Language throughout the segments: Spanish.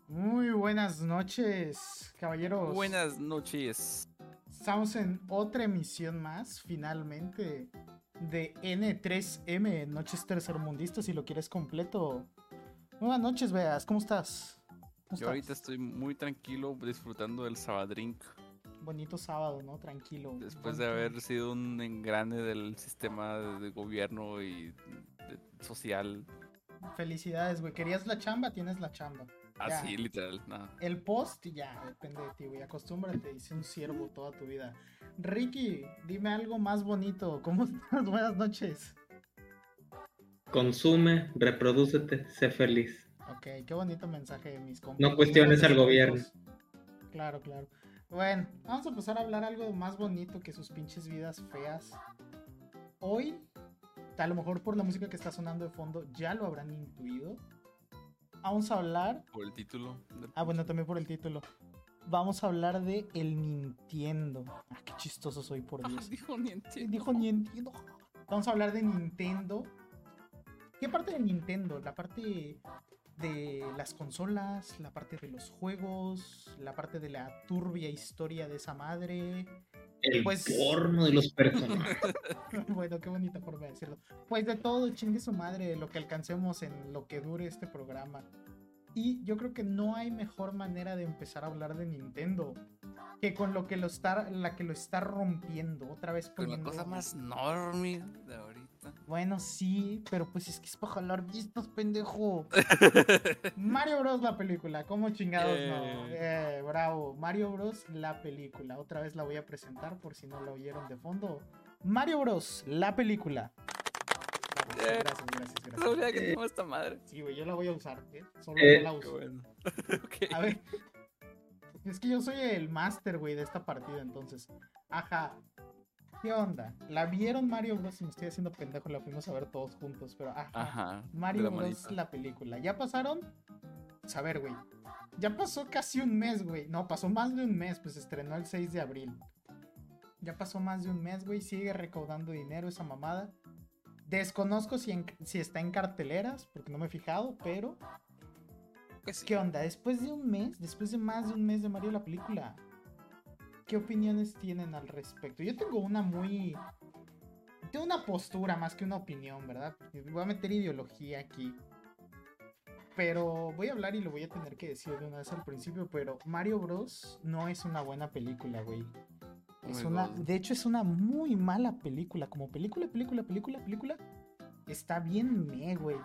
Muy buenas noches, caballeros. Buenas noches. Estamos en otra emisión más, finalmente, de N3M, Noches Tercermundistas, si lo quieres completo. Buenas noches, Veas, ¿cómo estás? ¿Cómo Yo ahorita estás? estoy muy tranquilo disfrutando del Sabadrink Bonito sábado, ¿no? Tranquilo. después de Bonito. haber sido un engrane del sistema de gobierno y social. Felicidades, güey. ¿Querías la chamba? Tienes la chamba. Ya. Así, literal, nada. El post ya depende de ti, güey. Acostúmbrate y sé un siervo toda tu vida. Ricky, dime algo más bonito. ¿Cómo estás? Buenas noches. Consume, reprodúcete, sé feliz. Ok, qué bonito mensaje de mis No compañeros cuestiones al gobierno. estoicos. Claro, claro. Bueno, vamos a empezar a hablar algo más bonito que sus pinches vidas feas. Hoy, a lo mejor por la música que está sonando de fondo, ya lo habrán intuido. Vamos a hablar. Por el título del Bueno, pinche. también por el título. Vamos a hablar de el Nintendo. Qué chistoso soy, por Dios. Dijo ni entiendo. Dijo Nintendo. Vamos a hablar de Nintendo. ¿Qué parte de Nintendo? La parte de las consolas, la parte de los juegos, la parte de la turbia historia de esa madre. El Pues, porno de los personajes. bueno, qué bonita forma de decirlo. Pues de todo, chingue su madre, lo que alcancemos en lo que dure este programa. Y yo creo que no hay mejor manera de empezar a hablar de Nintendo que con la que lo está rompiendo, otra vez Con la poniendo. cosa más normie de ahorita. Bueno, sí, pero pues es que es para jalar vistas, pendejo. Mario Bros. La película, ¿cómo chingados no? Bravo, Mario Bros. La película. Otra vez la voy a presentar por si no la oyeron de fondo. Mario Bros. La película. Bravo, gracias. Sabría que tengo esta madre. Sí, güey, yo la voy a usar, ¿eh? Solo Eh, no la Qué uso. bueno. Ok. A ver, es que yo soy el máster, güey, de esta partida, entonces. Ajá. ¿Qué onda? ¿La vieron Mario Bros? Me estoy haciendo pendejo, la fuimos a ver todos juntos, pero ajá. Ajá. De Mario la Bros. manita. La película. ¿Ya pasaron? Pues a ver, güey. Ya pasó casi un mes, güey. No, pasó más de un mes, pues se estrenó el 6 de abril. Ya pasó más de un mes, güey. Sigue recaudando dinero esa mamada. Desconozco si está en carteleras, porque no me he fijado, pero... Pues sí. ¿Qué onda? Después de un mes, después de más de un mes de Mario la película, ¿qué opiniones tienen al respecto? Yo tengo tengo una postura más que una opinión, ¿verdad? Voy a meter ideología aquí. Pero voy a hablar y lo voy a tener que decir de una vez al principio, pero Mario Bros. No es una buena película, güey. Oh my God. De hecho, es una muy mala película. Como película, está bien güey.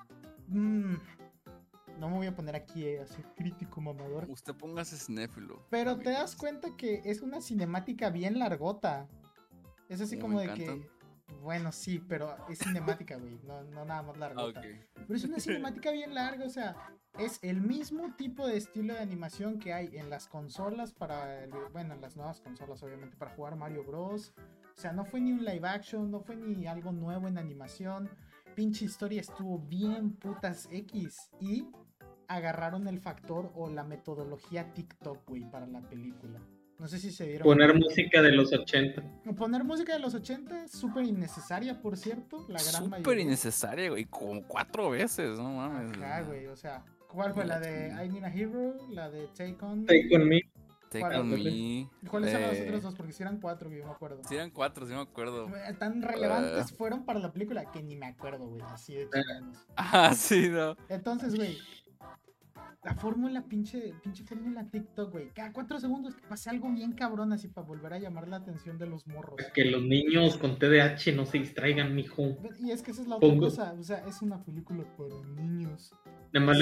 No me voy a poner aquí a ser crítico mamador. Usted póngase cinéfilo. Pero te das amigos. cuenta que es una cinemática bien largota. Es así Me como de encantan. que... Bueno, sí, pero es cinemática, güey. No nada más Ah, largota. ok. Pero es una cinemática bien larga, o sea, es el mismo tipo de estilo de animación que hay en las consolas bueno, en las nuevas consolas, obviamente, para jugar Mario Bros. O sea, no fue ni un live action, no fue ni algo nuevo en animación. Pinche historia estuvo bien putas X. Y agarraron el factor o la metodología TikTok, güey, para la película. No sé si se dieron Poner cuenta. música de los 80. Poner música de los 80 es súper innecesaria, por cierto. La gran Súper mayoría. innecesaria, güey. Como 4 veces, no mames. Ajá, güey, o sea, ¿cuál fue? ¿La de I Need a Hero? ¿La de Take On Me? Take on me. Take ¿Cuál? on me. ¿Cuáles eran las otras dos? Porque si eran cuatro, güey, yo me acuerdo. Sí, eran 4, sí me acuerdo. Tan relevantes fueron para la película que ni me acuerdo, güey, así de chingados. Sí, no. Entonces, güey, la fórmula, pinche fórmula TikTok, güey. Cada 4 segundos que pase algo bien cabrón así para volver a llamar la atención de los morros. Que los niños con TDAH no se distraigan, mijo. Y es que esa es la otra Pongo- cosa, o sea, es una película para niños. Nada más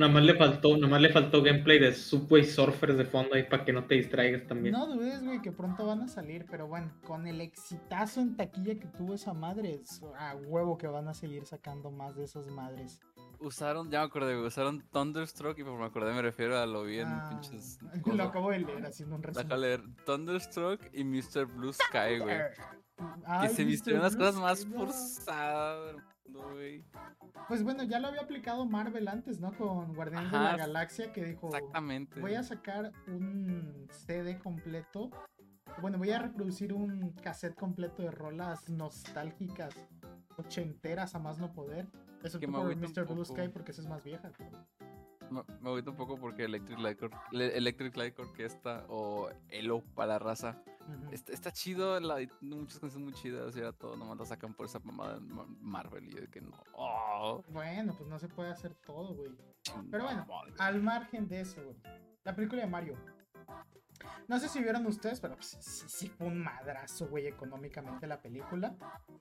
le faltó gameplay de Subway Surfers de fondo ahí para que no te distraigas también. No dudes, güey, que pronto van a salir, pero bueno, con el exitazo en taquilla que tuvo esa madre, es a huevo que van a seguir sacando más de esas madres. Ya me acordé, güey, usaron Thunderstruck y por me acordé me refiero a lo bien pinches Lo cosas. acabo de leer haciendo un Deja resumen. leer Thunderstruck y Mr. Blue Sky, güey. Ay, Que se Mr. vistieron las Blue cosas más Sky, no. forzadas del mundo, güey. Pues bueno, ya lo había aplicado Marvel antes, ¿no? Con Guardianes de Ajá, la Galaxia, que dijo, Exactamente. voy a sacar un CD completo. Bueno, voy a reproducir un cassette completo de rolas nostálgicas, ochenteras a más no poder. Excepto Que me por agüita un Mr. Blue poco. Sky, porque esa es más vieja. Pero Me agüito un poco porque Electric Light Orchestra o Elo para la raza. Está chido, muchas canciones muy chidas, ya todo nomás lo sacan por esa mamada de Marvel y yo de que no. Oh, Bueno, pues no se puede hacer todo, güey. chingada Pero bueno, madre. al margen de eso, güey. La película de Mario. No sé si vieron ustedes, pero pues, sí fue un madrazo, güey, económicamente la película.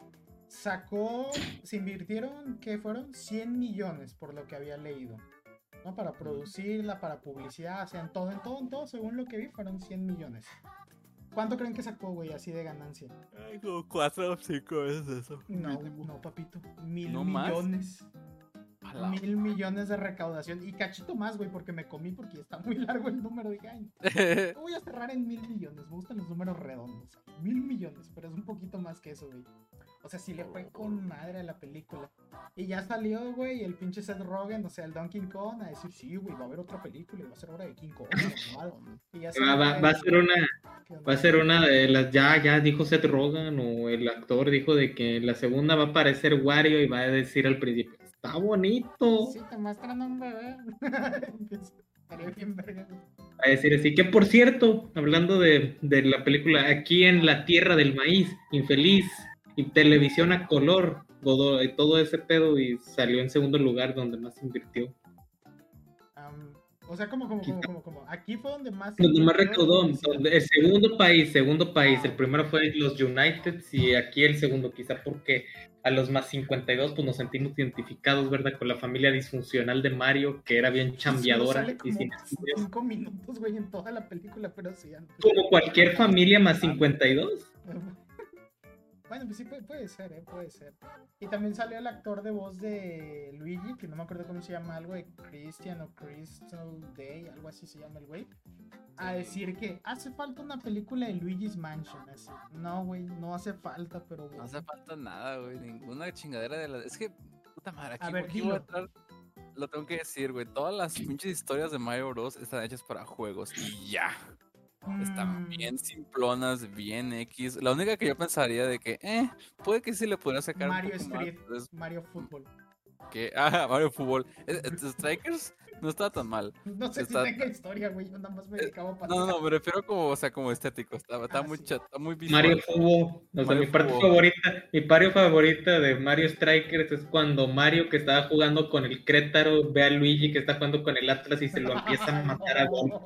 Se invirtieron, ¿qué fueron? 100 millones por lo que había leído. ¿No? Para producirla, para publicidad, o sea, en todo, según lo que vi, fueron 100 millones. ¿Cuánto creen que sacó, güey, así de ganancia? Ay, como 4 o 5 veces eso. No, mínimo. no, papito. 1000 ¿No más? millones. A la- 1000 millones de recaudación. Y cachito más, güey, porque me comí porque ya está muy largo el número. Dije, ay, lo voy a cerrar en 1000 millones. Me gustan los números redondos. 1000 millones, pero es un poquito más que eso, güey. O sea, sí le fue con madre a la película. Y ya salió, güey, el pinche Seth Rogen, o sea, el Donkey Kong, a decir, sí, güey, va a haber otra película y va a ser ahora de King Kong. Normal. Y ya Va a ser una, ¿Qué onda? va a ser una de las, ya dijo Seth Rogen o el actor dijo de que la segunda va a aparecer Wario y va a decir al principio, está bonito. Sí, te muestran un bebé. Estaría bien verga, güey. A decir así, que por cierto, hablando de la película, aquí en la tierra del maíz, infeliz, y televisión a color, y todo ese pedo, y salió en segundo lugar donde más invirtió. O sea, como. Aquí fue donde más. Donde más invirtió, recaudó, publicidad. el segundo país, Ah, el primero fue los United y aquí el segundo, quizá porque a los más 52 pues nos sentimos identificados, ¿verdad? Con la familia disfuncional de Mario, que era bien chambeadora sale y como sin estudios. 5 minutos, güey, en toda la película, pero sí. Como cualquier familia más 52. Bueno, pues sí, puede ser, puede ser. Y también salió el actor de voz de Luigi, que no me acuerdo cómo se llama, algo de Christian o Crystal Day, algo así se llama el güey, a decir que hace falta una película de Luigi's Mansion, así. No, güey, no hace falta, pero... No hace falta nada, güey. Ninguna chingadera de la. Es que, puta madre, A ver, aquí voy a dilo. entrar. Lo tengo que decir, güey. Todas las pinches historias de Mario Bros. Están hechas para juegos y ya. Están bien simplonas, bien X. La única que yo pensaría de que, puede que sí le podría sacar Mario un poco Street, más. Es Mario Fútbol. que, Mario Fútbol. Strikers no está tan mal. No sé Está- si tenga historia, güey, yo nada más me dedicaba a pasar. No, me refiero como, o sea, como estético. Está muy Sí. está muy visual. Mario Fútbol, o sea, Mario mi parte favorita de Mario Strikers es cuando Mario, que estaba jugando con el Querétaro, ve a Luigi que está jugando con el Atlas y se lo empieza a matar a golpe.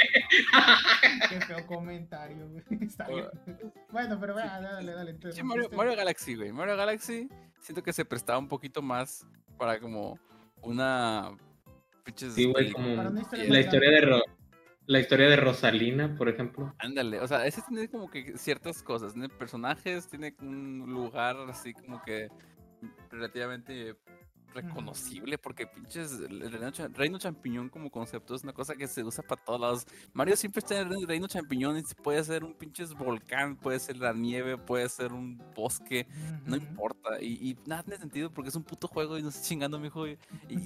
Qué feo comentario, güey. Está bien. Bueno, pero dale. Sí, Mario Galaxy, güey. Mario Galaxy, siento que se prestaba un poquito más para como una pinches Sí, güey, película. como Para una historia la más historia grande. la historia de Rosalina, por ejemplo. Ándale, o sea, ese tiene como que ciertas cosas, tiene personajes, tiene un lugar así como que relativamente reconocible, porque pinches el reino champiñón como concepto es una cosa que se usa para todos lados. Mario siempre está en el reino champiñón y puede ser un pinches volcán, puede ser la nieve, puede ser un bosque, no importa, y nada tiene sentido porque es un puto juego y no estás chingando, mijo, y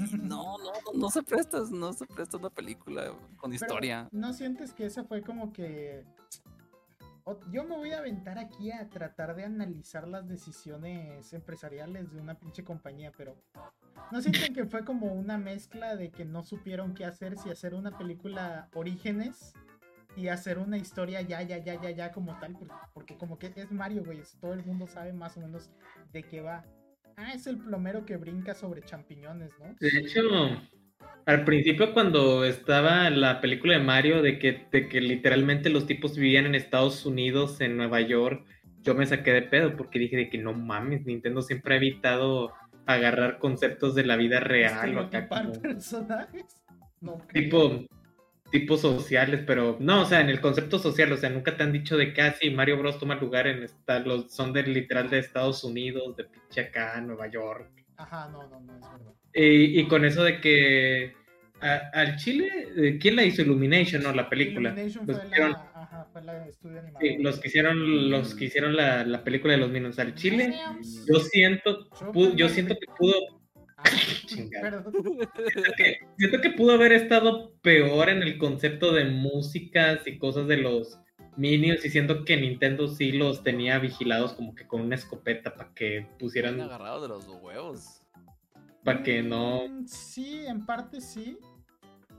no se presta una película con Pero, historia. ¿no sientes que esa fue como que... Yo me voy a aventar aquí a tratar de analizar las decisiones empresariales de una pinche compañía, pero ¿no sienten que fue como una mezcla de que no supieron qué hacer, si hacer una película Orígenes y hacer una historia ya como tal? Porque como que es Mario, güey, todo el mundo sabe más o menos de qué va. Es el plomero que brinca sobre champiñones, ¿no? De hecho, al principio cuando estaba la película de Mario de que literalmente los tipos vivían en Estados Unidos, en Nueva York, yo me saqué de pedo porque dije de que no mames, Nintendo siempre ha evitado agarrar conceptos de la vida real o acá Estereotipar como personajes. No creo. tipos sociales, pero no, o sea, en el concepto social, o sea, nunca te han dicho de que así Mario Bros toma lugar en son literal de Estados Unidos, de pinche acá, Nueva York. Ajá, no, es verdad. Y con eso de que al Chile, ¿quién la hizo? Illumination, ¿no? La película. Illumination Los fue que hicieron- la de estudio animado. sí, los que hicieron la película de los Minions al Chile, yo siento que pudo, chingada. Perdón. Siento que pudo haber estado peor en el concepto de músicas y cosas de los Minions, y siento que Nintendo sí los tenía vigilados como que con una escopeta para que pusieran, Agarrado de los huevos. para que no... Sí, en parte sí.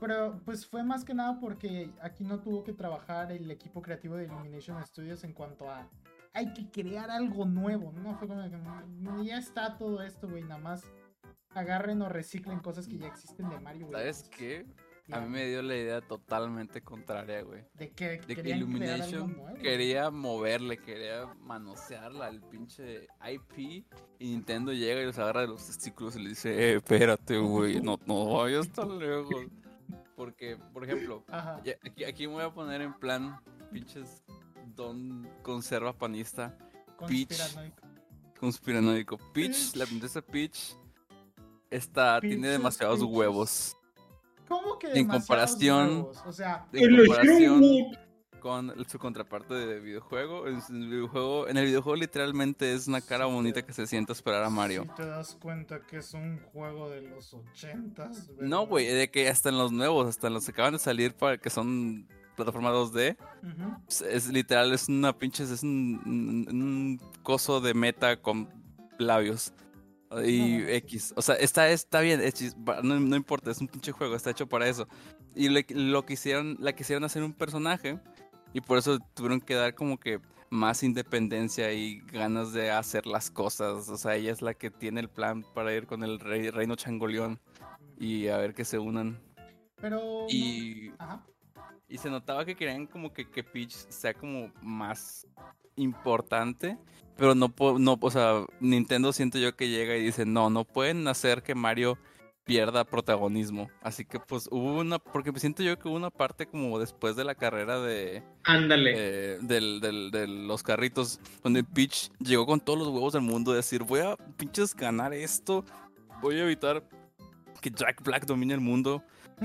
pero pues fue más que nada porque aquí no tuvo que trabajar el equipo creativo de Illumination Studios en cuanto a hay que crear algo nuevo, ¿no? Fue como que ya está todo esto, güey, nada más agarren o reciclen cosas que ya existen de Mario, güey. ¿Sabes qué? A mí me dio la idea totalmente contraria, güey. De que De que querían crear algo Illumination nuevo. quería moverle, quería manosearla al pinche IP. Y Nintendo llega y los agarra de los testículos y le dice, espérate, güey, no vayas tan lejos. Porque, por ejemplo, Ajá. aquí me voy a poner en plan pinches don conserva panista. Conspiranoico. Peach, la princesa Peach, tiene demasiados huevos. ¿Cómo que en comparación, huevos? O sea, en comparación con su contraparte de videojuego. En el videojuego literalmente es una cara bonita que se sienta a esperar a Mario. Si te das cuenta que es un juego de los 80s, ¿verdad? No, güey, de que hasta en los nuevos, hasta en los que acaban de salir para que son plataforma 2D, es literal, es una pinche, es un coso de meta con labios. Y X, o sea, está bien, no importa, es un pinche juego, está hecho para eso. Y la quisieron hacer un personaje, y por eso tuvieron que dar como que más independencia y ganas de hacer las cosas. O sea, ella es la que tiene el plan para ir con el reino Changoleón y a ver que se unan. Pero y Ajá. Y se notaba que querían como que Peach sea como más importante, pero no, o sea, Nintendo siento yo que llega y dice, no pueden hacer que Mario pierda protagonismo. Así que pues porque siento yo que hubo una parte como después de la carrera de... Ándale. De los carritos, donde Peach llegó con todos los huevos del mundo de decir, voy a pinches ganar esto, voy a evitar que Jack Black domine el mundo.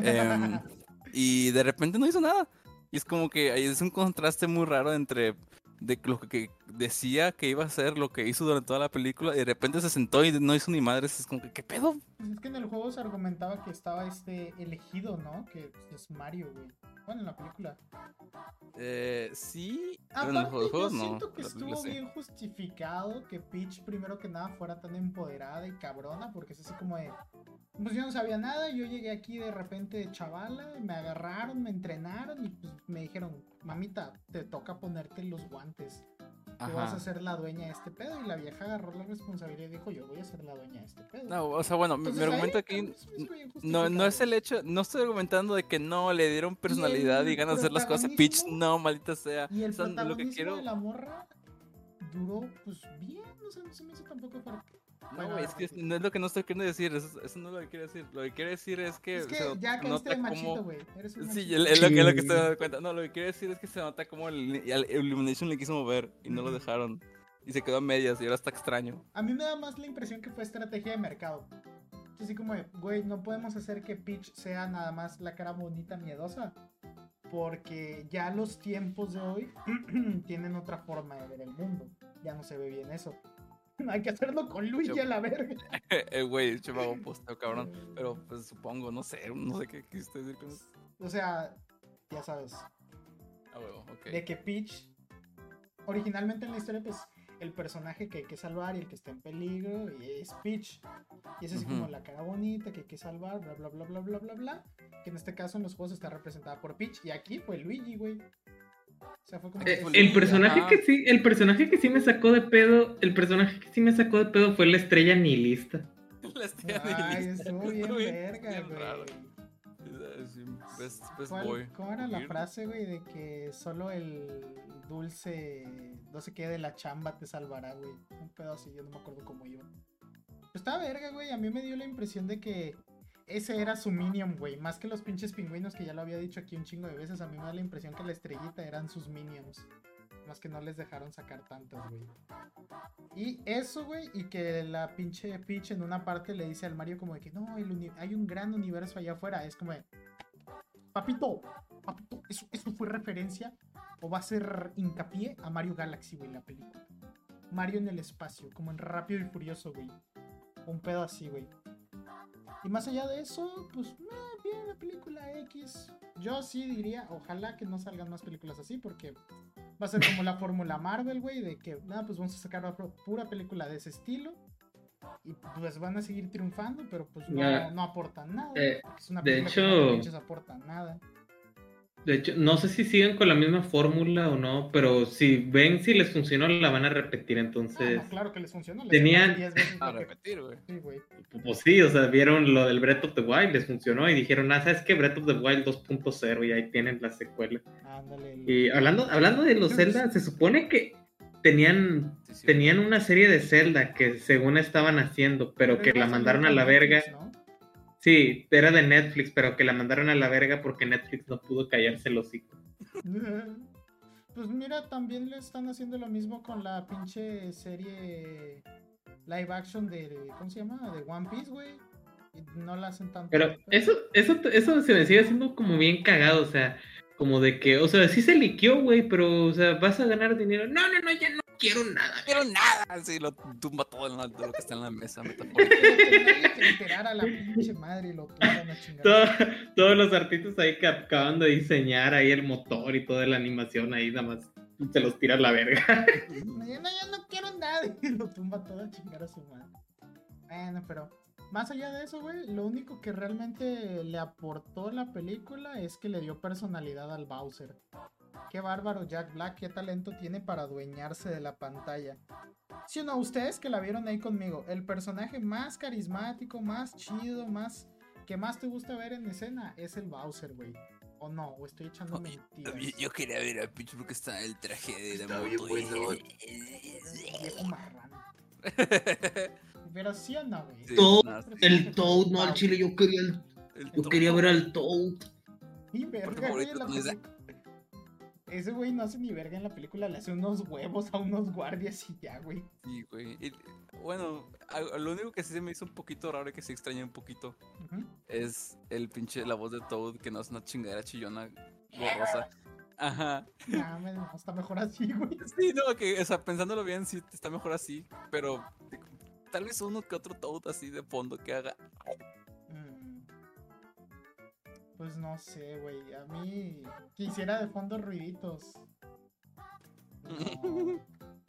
Y de repente no hizo nada. Y es como que ahí es un contraste muy raro entre de lo que decía que iba a hacer, lo que hizo durante toda la película, y de repente se sentó y no hizo ni madres. Es como que, ¿qué pedo? Pues es que en el juego se argumentaba que estaba elegido, ¿no? Que es Mario, güey. Bueno, en la película. Sí. Aparte, en los juegos yo no. siento que estuvo bien justificado que Peach primero que nada fuera tan empoderada y cabrona, porque es así como de... Pues yo no sabía nada, yo llegué aquí de repente de chavala, me agarraron, me entrenaron y pues me dijeron, mamita, te toca ponerte los guantes. Tú vas a ser la dueña de este pedo. Y la vieja agarró la responsabilidad y dijo, yo voy a ser la dueña de este pedo. No, o sea, bueno, entonces, mi argumento aquí no es el hecho, no estoy argumentando de que no le dieron personalidad y ganas de hacer las cosas a Peach, no, maldita sea. Y el o sea, protagonismo lo que quiero... de la morra duró pues bien, o sea, no se me hizo tampoco para... No, güey, es que no es lo que no estoy queriendo decir, eso no es lo que quiero decir. Lo que quiero decir es que ya caíste de machito, güey. Sí, es lo que estoy dando cuenta. No, lo que quiero decir es que se nota como el Illumination le quiso mover y no lo dejaron. Y se quedó a medias y ahora está extraño. A mí me da más la impresión que fue estrategia de mercado. Así como, güey, no podemos hacer que Peach sea nada más la cara bonita miedosa. Porque ya los tiempos de hoy tienen otra forma de ver el mundo. Ya no se ve bien eso. Hay que hacerlo con Luigi a la verga. Güey, yo me hago posteo, cabrón. Pero pues supongo, no sé qué quisiste decir con eso. O sea, ya sabes. Okay. De que Peach, originalmente en la historia, pues el personaje que hay que salvar y el que está en peligro es Peach. Y es así como la cara bonita que hay que salvar, bla, bla, bla, bla, bla, bla, bla. Que en este caso en los juegos está representada por Peach. Y aquí fue Luigi, güey. O sea, fue como el personaje que sí me sacó de pedo, fue la estrella nihilista. La estrella nihilista. Ay, estuvo bien verga, güey. ¿Cómo era la frase, güey? De que solo el dulce, no sé qué, de la chamba te salvará, güey. Un pedo así, yo no me acuerdo cómo iba. Pues estaba verga, güey. A mí me dio la impresión de que ese era su minion, güey. Más que los pinches pingüinos, que ya lo había dicho aquí un chingo de veces. A mí me da la impresión que la estrellita eran sus minions. Más que no les dejaron sacar tantas, güey. Y eso, güey. Y que la pinche Peach en una parte le dice al Mario como de que no, hay un gran universo allá afuera. Es como de... Papito, ¿eso fue referencia? ¿O va a ser hincapié a Mario Galaxy, güey, la película? Mario en el espacio, como en Rápido y Furioso, güey. Un pedo así, güey. Y más allá de eso, pues, bien la película X. Yo sí diría, ojalá que no salgan más películas así, porque va a ser como la fórmula Marvel, güey, de que, pues vamos a sacar una pura película de ese estilo. Y pues pues van a seguir triunfando, pero pues Ya. no aportan nada. Eh, Porque es una de película que hecho- no pinches aportan nada. De hecho, no sé si siguen con la misma fórmula o no, pero si ven si les funcionó, la van a repetir. Entonces, No, claro que les funcionó. Les tenían- 10 veces A lo que... repetir, güey. Sí, güey. pues sí, o sea, vieron lo del Breath of the Wild, les funcionó y dijeron, ¿sabes qué? Breath of the Wild 2.0 y ahí tienen la secuela. Ándale. Y hablando de los Zelda, se supone que tenían Sí, tenían una serie de Zelda que según estaban haciendo, pero que iba la a salir mandaron a por la Netflix, verga. ¿no? Sí, era de Netflix, pero que la mandaron a la verga porque Netflix no pudo callarse el hocico. Pues mira, también le están haciendo lo mismo con la pinche serie live action ¿cómo se llama? De One Piece, güey. Y no la hacen tanto. Pero eso se me sigue haciendo como bien cagado, o sea, como de que, o sea, sí se liqueó, güey, pero, o sea, vas a ganar dinero. No, ya no quiero nada. No quiero nada. Sí, lo tumba todo de lo que está en la mesa, Pero metafóricamente. que nadie se enterara la pinche madre y lo tumban a chingar. Todos los artistas ahí que acaban de diseñar ahí el motor y toda la animación ahí, nada más se los tira a la verga. No, ya no quiero nada y lo tumba todo a chingar a su madre. Bueno, pero más allá de eso, güey, lo único que realmente le aportó la película es que le dio personalidad al Bowser. Qué bárbaro Jack Black, qué talento tiene para adueñarse de la pantalla. Si no, ustedes que la vieron ahí conmigo, el personaje más carismático, más chido, que más te gusta ver en escena es el Bowser, güey. O no, o estoy echando mentiras. Yo quería ver a Peach porque está en el traje de Está moto. bien bueno. Viejo marrano. Pero sí o no, güey. Sí, Todo no, El Toad, no, al chile yo quería el quería ver trono. al Toad. Ni Porque verga, güey, en la favorito no es- película. Ese güey no hace ni verga en la película, le hace unos huevos a unos guardias y ya, güey. Sí, güey. Y, bueno, lo único que sí se me hizo un poquito raro y que sí extrañé un poquito Ujú. es la voz de Toad, que no es una chingadera chillona borrosa. Ajá. No, está mejor así, güey. Sí, no, o sea, pensándolo bien, sí está mejor así, pero tal vez uno que otro Toad así de fondo que haga. Mm. Pues no sé, güey. A mí quisiera de fondo ruiditos. No.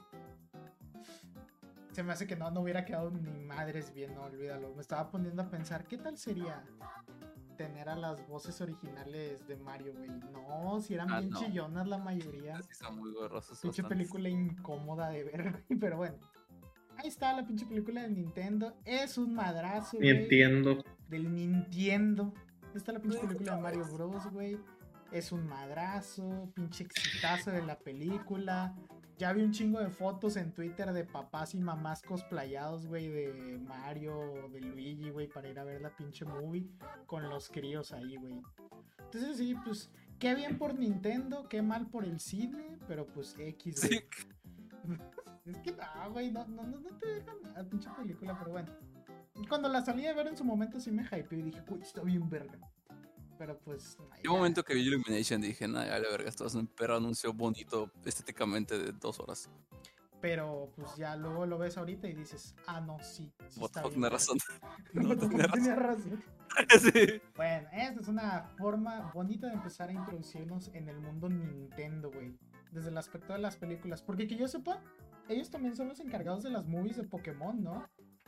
Se me hace que no hubiera quedado ni madres bien, no, olvídalo. Me estaba poniendo a pensar, ¿qué tal sería tener a las voces originales de Mario, güey? No, si eran bien no. chillonas la mayoría. Así son muy borrosos. Pinche bastantes. película incómoda de ver, güey, pero bueno. Ahí está la pinche película de Nintendo. Es un madrazo, Ni güey. entiendo. Del Nintendo. Ahí está la pinche película de Mario Bros, güey. Es un madrazo, pinche exitazo de la película. Ya vi un chingo de fotos en Twitter de papás y mamás cosplayados, güey, de Mario, de Luigi, güey, para ir a ver la pinche movie con los críos ahí, güey. Entonces sí, pues, qué bien por Nintendo, qué mal por el cine, pero pues X, güey. Sí, Es que no, güey, no te dejan la pinche película, pero bueno. Cuando la salí a ver en su momento sí me hypeé y dije, uy, está bien verga. Pero pues... en un momento que vi Illumination dije, no, ya la verga, esto es un perro anuncio bonito estéticamente de 2 horas. Pero pues ya luego lo ves ahorita y dices, no, sí What the está fuck, bien tiene verga. razón. No, No, tenía tenía razón. Sí. Bueno, esta es una forma bonita de empezar a introducirnos en el mundo Nintendo, güey. Desde el aspecto de las películas. Porque que yo sepa, ellos también son los encargados de las movies de Pokémon, ¿no?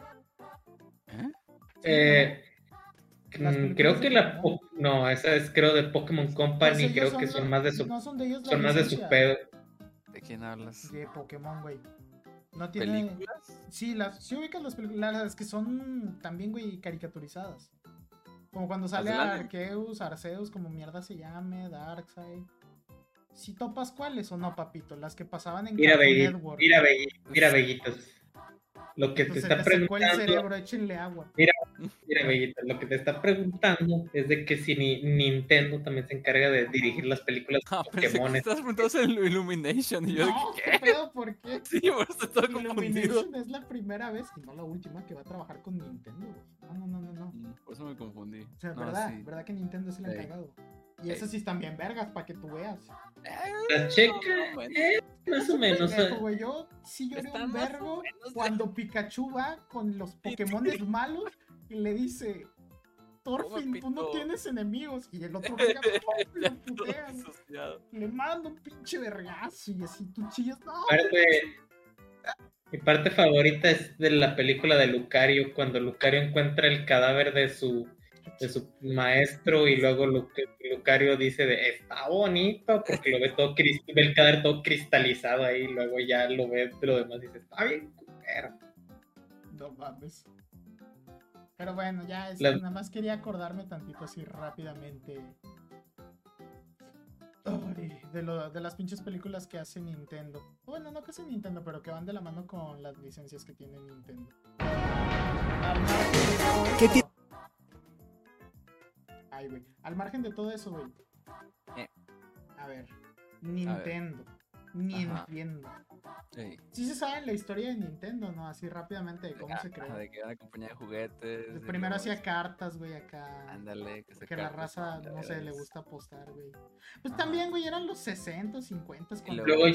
Las películas Creo de que la Pokémon. no, esa es creo de Pokémon Pues Company, ellos creo que son son más de su no son de ellos la son más de su licencia pedo. ¿De quién hablas? de Pokémon, güey. No tiene... ¿Películas? Sí ubicas las películas, las que son también, güey, caricaturizadas. Como cuando sale del anime? Arceus, como mierda se llame, Darkseid. ¿Sí topas cuáles o no, papito? Las que pasaban en Mira, Cartoon Network. mira, Bellitos. Lo que te Pues se está te secó el preguntando, cerebro, échenle agua. mira, Bellitos, lo que te está preguntando es de que si Nintendo también se encarga de dirigir las películas de Ah, pensé que Pokémon. estabas preguntando en Illumination y yo No, dije, ¿qué ¿qué? pedo? ¿Por qué? Sí, por eso estaba confundido. Illumination es la primera vez y no la última que va a trabajar con Nintendo, güey. No. Por eso me confundí. O sea, No, ¿verdad? sí. ¿Verdad que Nintendo es el Ey. encargado? Y Ey. esas sí están bien vergas, para que tú veas. La checa, no, bueno. más o menos. Pendejo, güey, yo sí lloré Están un más o vergo menos. cuando Pikachu va con los Pokémones malos y le dice, Thorfinn, tú no pito. tienes enemigos. Y el otro verga, ¡pum! Lo putea, güey. Asociado. Le manda un pinche vergazo y así tú chillas, no. Aparte, Mi parte favorita es de la película de Lucario, cuando Lucario encuentra el cadáver de su maestro y luego Lucario dice está bonito, porque lo ve todo ve el cadáver todo cristalizado ahí, y luego ya lo ve de lo demás y dice, está bien culero. No mames. Pero bueno, ya nada más quería acordarme tantito así rápidamente. Ay, de las pinches películas que hace Nintendo. Bueno, no que hace Nintendo, pero que van de la mano con las licencias que tiene Nintendo. ¿Qué tiene? Ay, güey. Al margen de todo eso, güey. A ver. Nintendo. Nintendo. Sí se sabe la historia de Nintendo, ¿no? Así rápidamente de cómo se creó. De que era una compañía de juguetes. Primero hacía cartas, güey, acá. Ándale. Que la raza, no sé, le gusta apostar, güey. Pues también, güey, eran los 60, 50. Luego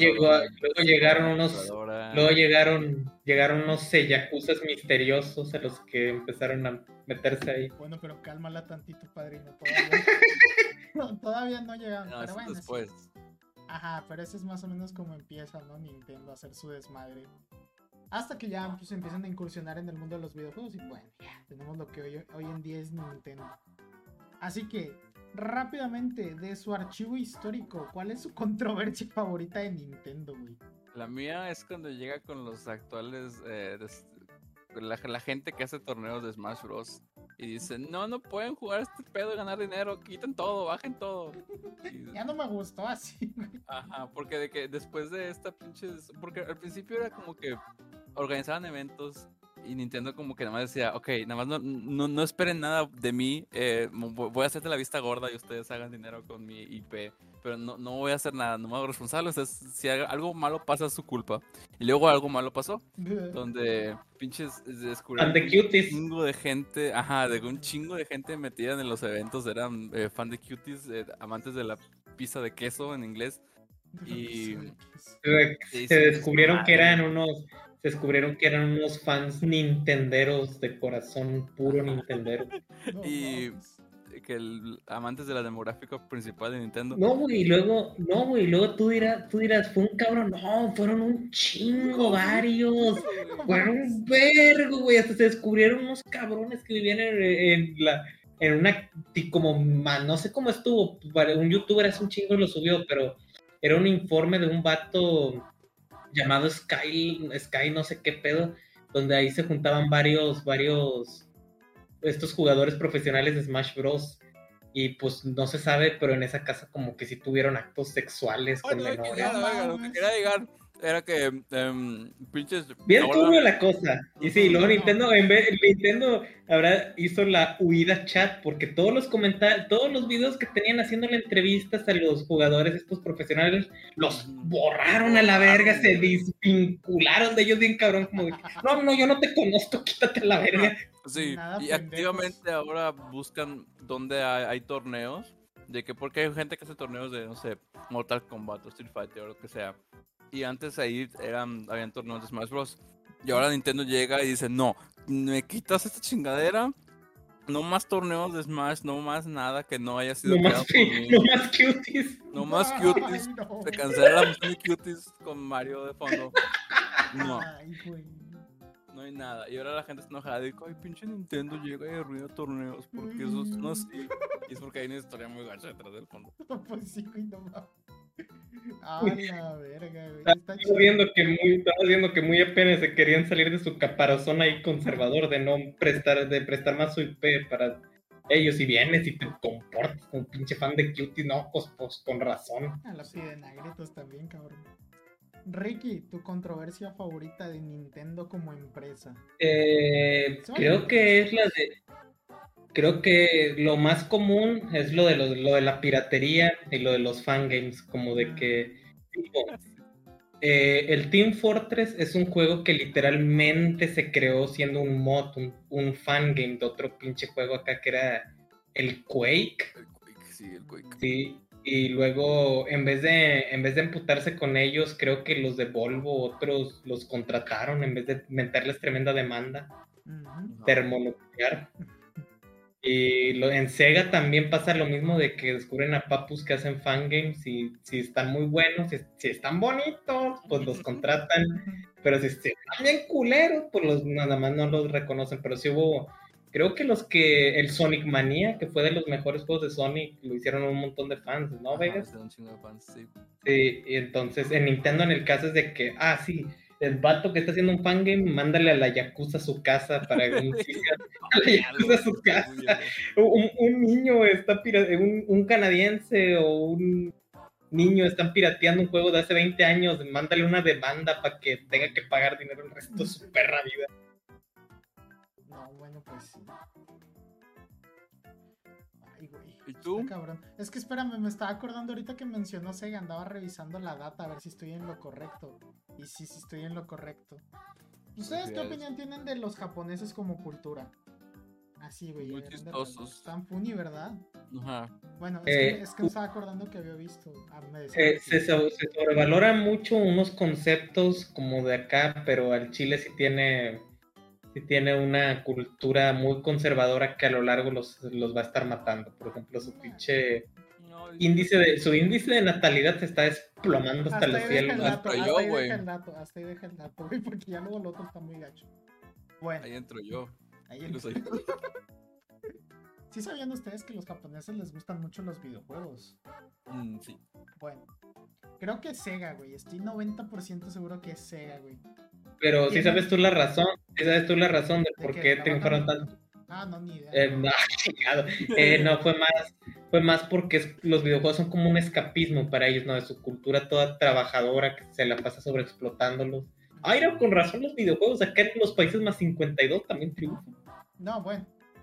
llegaron unos sellacuzas misteriosos a los que empezaron a meterse ahí. Bueno, pero cálmala tantito, padrino. Todavía no llegaron. No, pero bueno, después. Sí. Ajá, pero eso es más o menos como empieza, ¿no? Nintendo a hacer su desmadre. Hasta que ya pues, empiezan a incursionar en el mundo de los videojuegos y bueno, ya tenemos lo que hoy en día es Nintendo. Así que, rápidamente, de su archivo histórico, ¿cuál es su controversia favorita de Nintendo, güey? La mía es cuando llega con los actuales, la gente que hace torneos de Smash Bros. Y dicen, no pueden jugar este pedo y ganar dinero, quiten todo, bajen todo. Y... ya no me gustó así, güey. Ajá, porque de que después de esta pinches... Porque al principio era como que organizaban eventos y Nintendo como que nada más decía, ok, nada más no esperen nada de mí, voy a hacerte la vista gorda y ustedes hagan dinero con mi IP, pero no voy a hacer nada, no me hago responsable, o sea, si algo malo pasa es su culpa. Y luego algo malo pasó, donde pinches descubrieron un chingo de gente, un chingo de gente metida en los eventos, eran fan de Cuties, amantes de la pizza de queso en inglés. Y se descubrieron que eran unos fans nintenderos de corazón puro nintendero. Y que amantes de la demográfica principal de Nintendo. No, güey, luego tú dirás, fue un cabrón. No, fueron un chingo, varios. Fueron un vergo, güey. Hasta se descubrieron unos cabrones que vivían en una, como, no sé cómo estuvo. Un youtuber hace un chingo lo subió, pero era un informe de un vato llamado Sky no sé qué pedo, donde ahí se juntaban varios estos jugadores profesionales de Smash Bros. Y pues no se sabe, pero en esa casa como que sí tuvieron actos sexuales con menores. Lo que quería llegar era que pinches... Bien turbio la cosa. Y sí, luego Nintendo ahora hizo la huida chat, porque todos los videos que tenían haciéndole entrevistas a los jugadores estos profesionales, los borraron a la verga, se desvincularon de ellos bien cabrón, como de, no, yo no te conozco, quítate a la verga. Sí, y activamente ahora buscan dónde hay torneos, de que porque hay gente que hace torneos de, no sé, Mortal Kombat o Street Fighter o lo que sea. Y antes ahí habían torneos de Smash Bros. Y ahora Nintendo llega y dice, no, me quitas esta chingadera, no más torneos de Smash, no más nada que no haya sido creado por mí. No más Cuties. No más Cuties. Se cancela la música de Cuties con Mario de fondo. No. No hay nada. Y ahora la gente está enojada. Digo, ay, pinche Nintendo llega y arruina torneos. Porque eso no es así. Y es porque hay una historia muy gacha detrás del fondo. Pues sí, güey, no mames. Ah, la verga, güey. Estaba viendo que muy apenas se querían salir de su caparazón ahí conservador de no prestar más su IP para ellos. Y vienes y te comportas como pinche fan de Cutie, no, pues con razón. A la piden a gritos también, cabrón. Ricky, ¿tu controversia favorita de Nintendo como empresa? Creo que lo más común es lo de la piratería y lo de los fangames, como de que tipo, el Team Fortress es un juego que literalmente se creó siendo un mod, un fangame de otro pinche juego acá que era el Quake. El Quake. Sí. Y luego, en vez de emputarse con ellos, creo que los de Volvo, otros los contrataron en vez de meterles tremenda demanda termonuclear. Y en Sega también pasa lo mismo de que descubren a papus que hacen fangames y si están muy buenos, si están bonitos, pues los contratan, pero si están bien culeros, pues nada más no los reconocen, pero sí hubo, creo que el Sonic Mania, que fue de los mejores juegos de Sonic, lo hicieron un montón de fans, ¿no, Vegas? Un chingo de fans, sí. Sí, y entonces en Nintendo en el caso es de que, sí, el vato que está haciendo un fangame, mándale a la Yakuza a su casa para un a la Yakuza a su casa. Un niño está un canadiense o un niño están pirateando un juego de hace 20 años, mándale una demanda para que tenga que pagar dinero el resto de su perra vida. No, bueno, pues sí. Ay, güey. ¿Y tú? Cabrón. Es que espérame, me estaba acordando ahorita que mencionó Sega, andaba revisando la data a ver si estoy en lo correcto. Y sí estoy en lo correcto. ¿Ustedes qué opinión tienen de los japoneses como cultura? Así, güey. Muy chistosos. Tan funny, ¿verdad? Ajá. Bueno, es que me estaba acordando que había visto. Se sobrevalora mucho unos conceptos como de acá, pero al Chile sí tiene una cultura muy conservadora que a lo largo los va a estar matando. Por ejemplo, su pinche índice de natalidad se está desplomando hasta los cielos. Hasta ahí deja el dato, güey, porque ya luego el otro está muy gacho. Bueno. Ahí entro yo. ¿Sí sabían ustedes que a los japoneses les gustan mucho los videojuegos? Sí. Bueno, creo que es Sega, güey. Estoy 90% seguro que es Sega, güey. Pero sí sabes tú la razón. Sí sabes tú la razón de por qué triunfaron tanto. No, ni idea. No, chingado. No, fue más porque los videojuegos son como un escapismo para ellos, ¿no? De su cultura toda trabajadora que se la pasa sobreexplotándolos. No, con razón los videojuegos acá en los países más 52 también triunfan. No, bueno.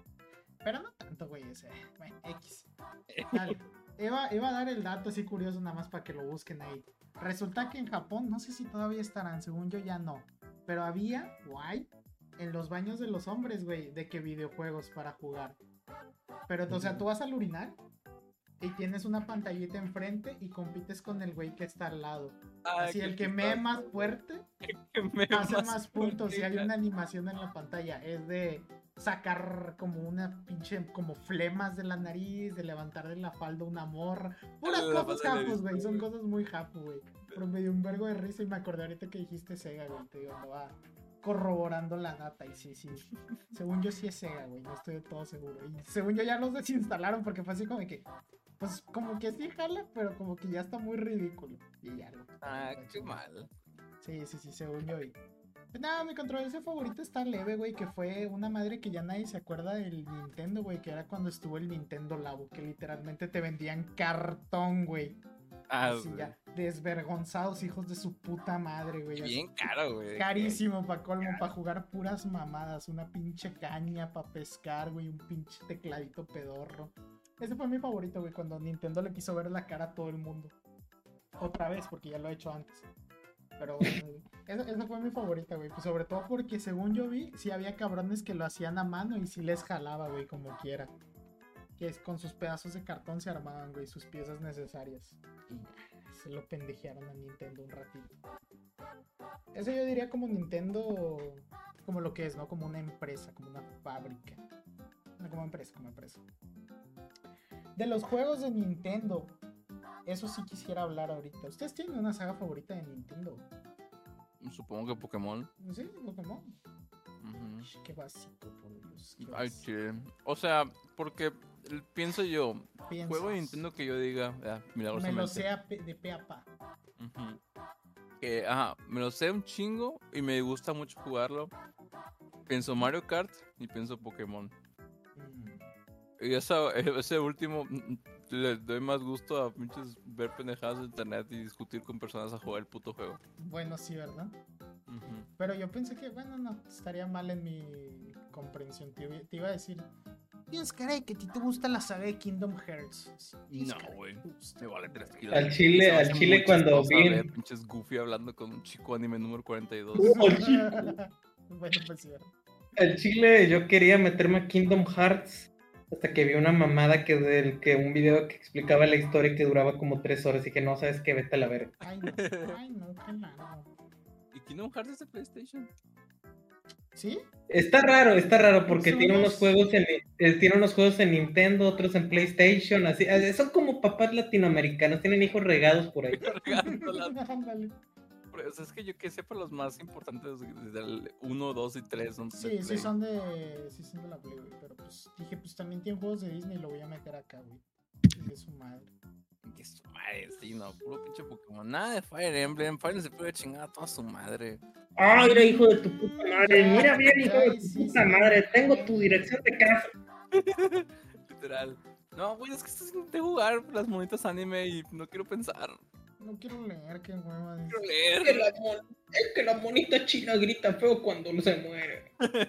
Pero no tanto, güey. Bueno, X. Dale. Iba a dar el dato así curioso nada más para que lo busquen ahí. Resulta que en Japón, no sé si todavía estarán, según yo ya no. Pero había, guay, en los baños de los hombres, güey, de que videojuegos para jugar. Pero, o sea, tú vas al urinar y tienes una pantallita enfrente y compites con el güey que está al lado. Así el que mee más fuerte hace más puntos y hay una animación en la pantalla. Es de sacar como una pinche como flemas de la nariz, de levantar de la falda una morra. Puras cosas japos, güey. Son cosas muy japo, güey. Pero me dio un vergo de risa y me acordé ahorita que dijiste Sega, güey. Te digo, andaba corroborando la data y sí. Según yo sí es Sega, güey. No estoy de todo seguro. Y según yo ya los desinstalaron porque fue así como que... Pues como que sí jala, pero como que ya está muy ridículo. Y ya no. Qué mal. Sí, según yo. Pues nada, mi controversia favorita está leve, güey, que fue una madre que ya nadie se acuerda del Nintendo, güey, que era cuando estuvo el Nintendo Labo, que literalmente te vendían cartón, güey. Así güey. ya, desvergonzados hijos de su puta madre, güey. Bien caro, güey. Carísimo pa' colmo, para jugar puras mamadas, una pinche caña para pescar, güey, un pinche tecladito pedorro. Ese fue mi favorito, güey, cuando Nintendo le quiso ver la cara a todo el mundo. Otra vez, porque ya lo he hecho antes. Pero esa fue mi favorita, güey. Pues sobre todo porque según yo vi, sí había cabrones que lo hacían a mano y sí les jalaba, güey, como quiera. Que con sus pedazos de cartón se armaban, güey, sus piezas necesarias. Y se lo pendejearon a Nintendo un ratito. Eso yo diría como Nintendo, como lo que es, ¿no? Como una empresa, como una fábrica. No, como empresa. De los juegos de Nintendo, eso sí quisiera hablar ahorita. ¿Ustedes tienen una saga favorita de Nintendo? Supongo que Pokémon. Sí, Pokémon. Qué básico, por Dios. Ay, che. O sea, porque pienso yo, juego de Nintendo que yo diga, milagrosamente. Me lo sé de pe a pa. Me lo sé un chingo y me gusta mucho jugarlo. Pienso Mario Kart y pienso Pokémon. Y ese último le doy más gusto a pinches ver pendejadas de internet y discutir con personas a jugar el puto juego. Bueno, sí, ¿verdad? Pero yo pensé que, bueno, no, estaría mal en mi comprensión. Te iba a decir, Dios, caray, que a ti te gusta la saga de Kingdom Hearts. Sí, no, güey, me vale 3 kilos. Al chile cuando vi... Pinches Goofy hablando con un chico anime número 42. Bueno, pues sí, ¿verdad? Al chile yo quería meterme a Kingdom Hearts hasta que vi una mamada que un video que explicaba la historia que duraba como 3 horas y que no, ¿sabes qué? Vete a la verga. Ay, no, qué largo. ¿Y Kingdom Hearts es de PlayStation? ¿Sí? Está raro porque Son tiene los- tiene unos juegos en Nintendo, otros en PlayStation, así, son como papás latinoamericanos, tienen hijos regados por ahí. Regando la- Ándale. O sea, es que yo que sepa los más importantes desde el 1, 2 y 3 son de Sí, Play. sí son de la Play, güey. Pero pues dije, pues también tiene juegos de Disney y lo voy a meter acá, güey. De su madre. Que su madre, sí, no, puro pinche Pokémon. Nada de Fire Emblem. Fire Emblem se puede chingar a toda su madre. Ah, mira, hijo de tu puta madre, Ya, mira bien, hijo de ay, tu sí, puta sí. madre, tengo tu dirección de casa. Literal. No, güey, es que estoy de jugar las monitas anime y no quiero pensar. No quiero leer, qué hueva. Quiero dice. leer. Es que la monita china grita feo cuando se muere.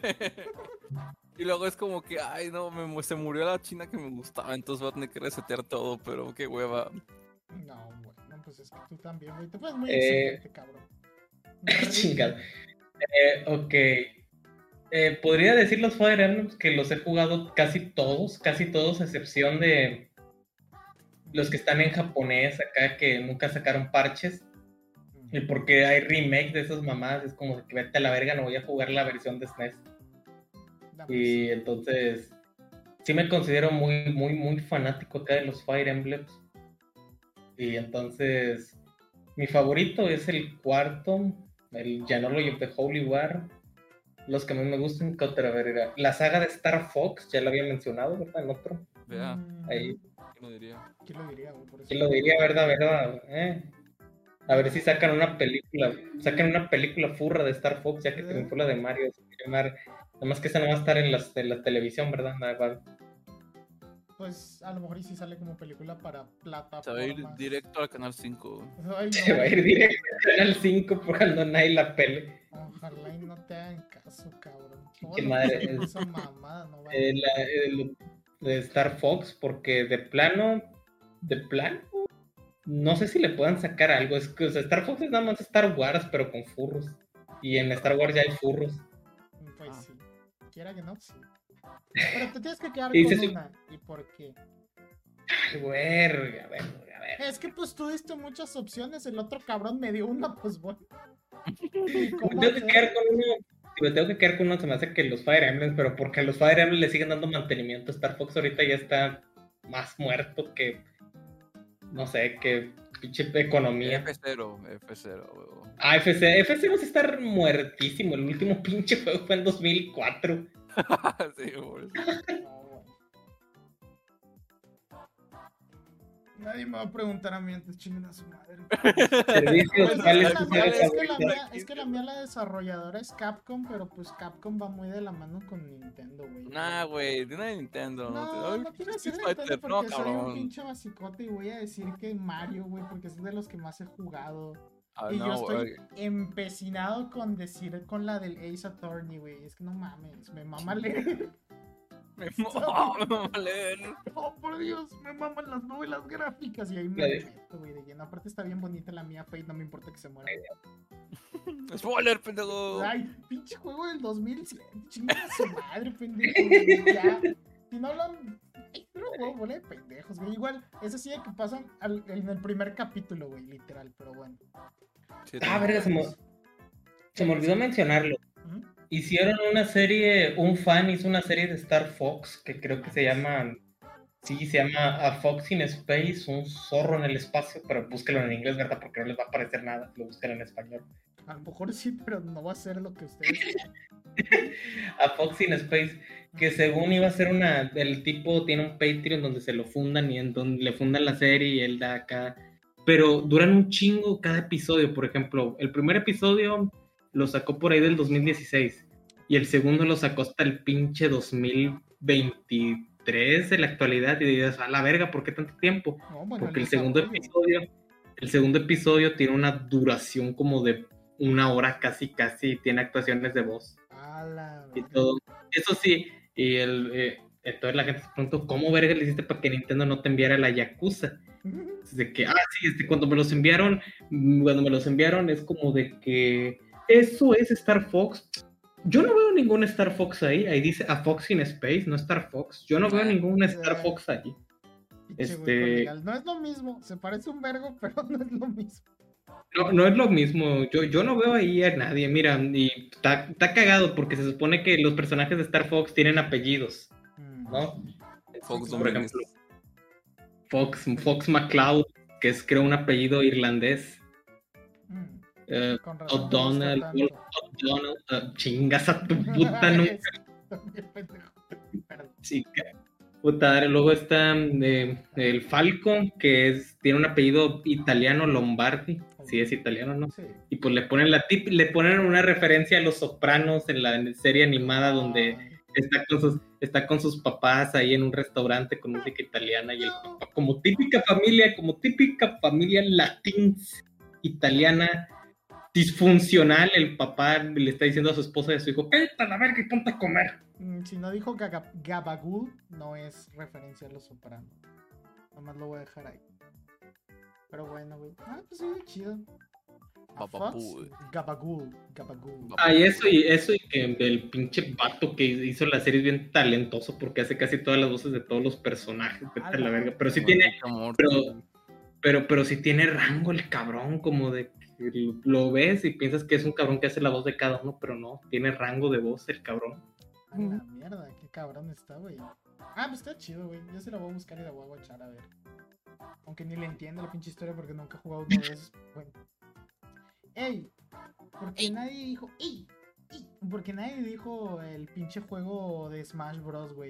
Y luego es como que, ay, no, se murió la china que me gustaba, entonces voy a tener que resetear todo, pero qué hueva. No, bueno, pues es que tú también, güey. Te pones muy Eh, exigente, cabrón. Chingado. Ok. Podría decir los Fire Emblems que los he jugado casi todos, a excepción de los que están en japonés acá, que nunca sacaron parches. Y porque hay remakes de esas mamadas, es como de que vete a la verga, no voy a jugar la versión de SNES. Y entonces, sí me considero muy fanático acá de los Fire Emblems. Y entonces, mi favorito es el cuarto, el Genealogy of the Holy War. Los que más me gustan, ¿qué otra verga? La saga de Star Fox, ya lo había mencionado, ¿verdad? En otro. Vea, Ahí. ¿quién lo diría? ¿Quién lo diría, güey? Por eso. ¿Quién lo diría, verdad? A ver si sacan una película furra de Star Fox, ya que triunfó la de Mario. Se va a llamar, nada más que esa no va a estar en la televisión, ¿verdad? Nada más. Pues a lo mejor y si sale como película para plataformas. Se va a ir directo al canal 5. Ay, Se va a ir directo al canal 5 por cuando nadie la pele. Ojalá y no te hagan caso, cabrón. Qué madre es. es. Esa mamada no va De Star Fox, porque de plano, no sé si le puedan sacar algo. Es que, o sea, Star Fox es nada más Star Wars, pero con furros. Y en Star Wars ya hay furros. Pues sí. Quiera que no, sí. Pero te tienes que quedar Y con dices, una. ¿Y por qué? Ay, verga, a ver. Es que pues tú diste muchas opciones, el otro cabrón me dio una, pues bueno. Me tengo que quedar con uno. Se me hace que los Fire Emblems, pero porque a los Fire Emblems le siguen dando mantenimiento. Star Fox ahorita ya está más muerto que, no sé, que pinche economía. F0, huevo. Ah, F0 sí está muertísimo. El último pinche juego fue en 2004. Sí, por eso. No, güey. Nadie me va a preguntar a mí antes, chinguen a su madre. Servicios, Pues ¿cuál es, es que tu la mía, saga es, que la favorita? mía, es que la mía, la desarrolladora es Capcom, pero pues Capcom va muy de la mano con Nintendo, güey. Nah, güey, de una de Nintendo. No quiero decir Street Nintendo Fighter, porque no, soy un cabrón. pinche basicote y voy a decir que Mario, güey, porque es de los que más he jugado. Ah, Y no, yo estoy güey. empecinado con decir con la del Ace Attorney, güey. Es que no mames, me mama leer. Me mama leer. Oh, por Dios, me maman las novelas gráficas. Y ahí me meto, güey, de lleno. Aparte está bien bonita la mía, Fate, no me importa que se muera. Spoiler, pendejo. Ay, pinche juego del 2007. Chingada su madre, pendejo. Güey, ya. Si no hablan. Ay, pero juego, bola de pendejos, güey. Igual, eso sí de que pasan en el primer capítulo, güey, literal, pero bueno. Sí, Verga, se me olvidó mencionarlo. ¿Mm? Hicieron una serie, un fan hizo una serie de Star Fox que creo que se llama A Fox in Space, un zorro en el espacio, pero búsquelo en inglés, ¿verdad? Porque no les va a aparecer nada, lo buscan en español. A lo mejor sí, pero no va a ser lo que ustedes quieran. A Fox in Space, que según iba a ser el tipo tiene un Patreon donde se lo fundan y en donde le fundan la serie y él da acá, pero duran un chingo cada episodio. Por ejemplo, el primer episodio lo sacó por ahí del 2016 y el segundo lo sacó hasta el pinche 2023 de la actualidad, y dices, a la verga, ¿por qué tanto tiempo? No, bueno, Porque el segundo episodio tiene una duración como de 1 hora casi, tiene actuaciones de voz y todo. Eso sí, y entonces la gente se preguntó, ¿cómo verga le hiciste para que Nintendo no te enviara la Yakuza? De que, sí, cuando me los enviaron es como de que eso es Star Fox. Yo no veo ningún Star Fox ahí dice A Fox in Space, no Star Fox. Yo no veo ningún Star Fox allí. No es lo mismo, se parece un vergo, pero no es lo mismo. No es lo mismo. Yo no veo ahí a nadie. Mira, y está cagado porque se supone que los personajes de Star Fox tienen apellidos, ¿no? Fox claro. Por Domínguez. ejemplo, Fox McCloud, que es creo un apellido irlandés. Con razón te gusta O'Donnell, tanto. O'Donnell, chingas a tu puta nunca, Bien pendejo. Perdón. chica. Puta madre. Luego está el Falcon, que tiene un apellido italiano, Lombardi. Sí, es italiano, ¿no? Sí. Y pues le ponen una referencia a Los Sopranos en la serie animada donde Ay, está con sus papás ahí en un restaurante con música italiana y el papá, como típica familia latina italiana disfuncional, el papá le está diciendo a su esposa y a su hijo, cállate a la verga y ponte a comer. Si no dijo Gabagool, no es referencia a Los Sopranos. Nomás lo voy a dejar ahí. Pero bueno, güey. Pues sí, chido. A Fox, Gabagool. Y eso y que el pinche vato que hizo la serie es bien talentoso porque hace casi todas las voces de todos los personajes, vete a la verga. Pero sí tiene, pero sí tiene rango el cabrón, como de que lo ves y piensas que es un cabrón que hace la voz de cada uno, pero no, tiene rango de voz el cabrón. A la mierda, qué cabrón está, güey. Pues está chido, güey. Yo se la voy a buscar y la voy a guachar a ver. Aunque ni le entiendo la pinche historia porque nunca he jugado uno de esos. Bueno. ¡Ey! Porque nadie dijo. ¡Ey! Porque nadie dijo el pinche juego de Smash Bros, güey.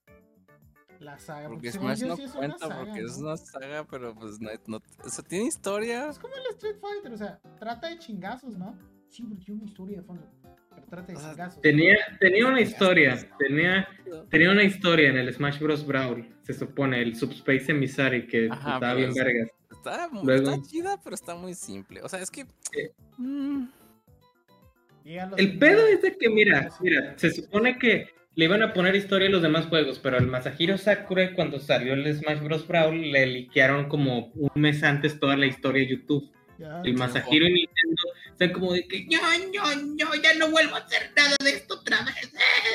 La saga. Porque según Smash yo no sí es cuenta una saga, porque ¿no? es una saga, pero pues no, o sea, tiene historia. Es como el Street Fighter, o sea, trata de chingazos, ¿no? Sí, porque tiene una historia de fondo. Pero trata de chingazos. Tenía una historia. Tenía una historia en el Smash Bros. Brawl. Se supone, el Subspace Emissary, que estaba bien vergas. Está chida, pero está muy simple. O sea, es que. El pedo es de que, mira, se supone que le iban a poner historia a los demás juegos, pero al Masahiro Sakurai, cuando salió el Smash Bros. Brawl, le liquearon como un mes antes toda la historia de YouTube. El Masahiro y Nintendo están como de que yo, ya no vuelvo a hacer nada de esto otra vez.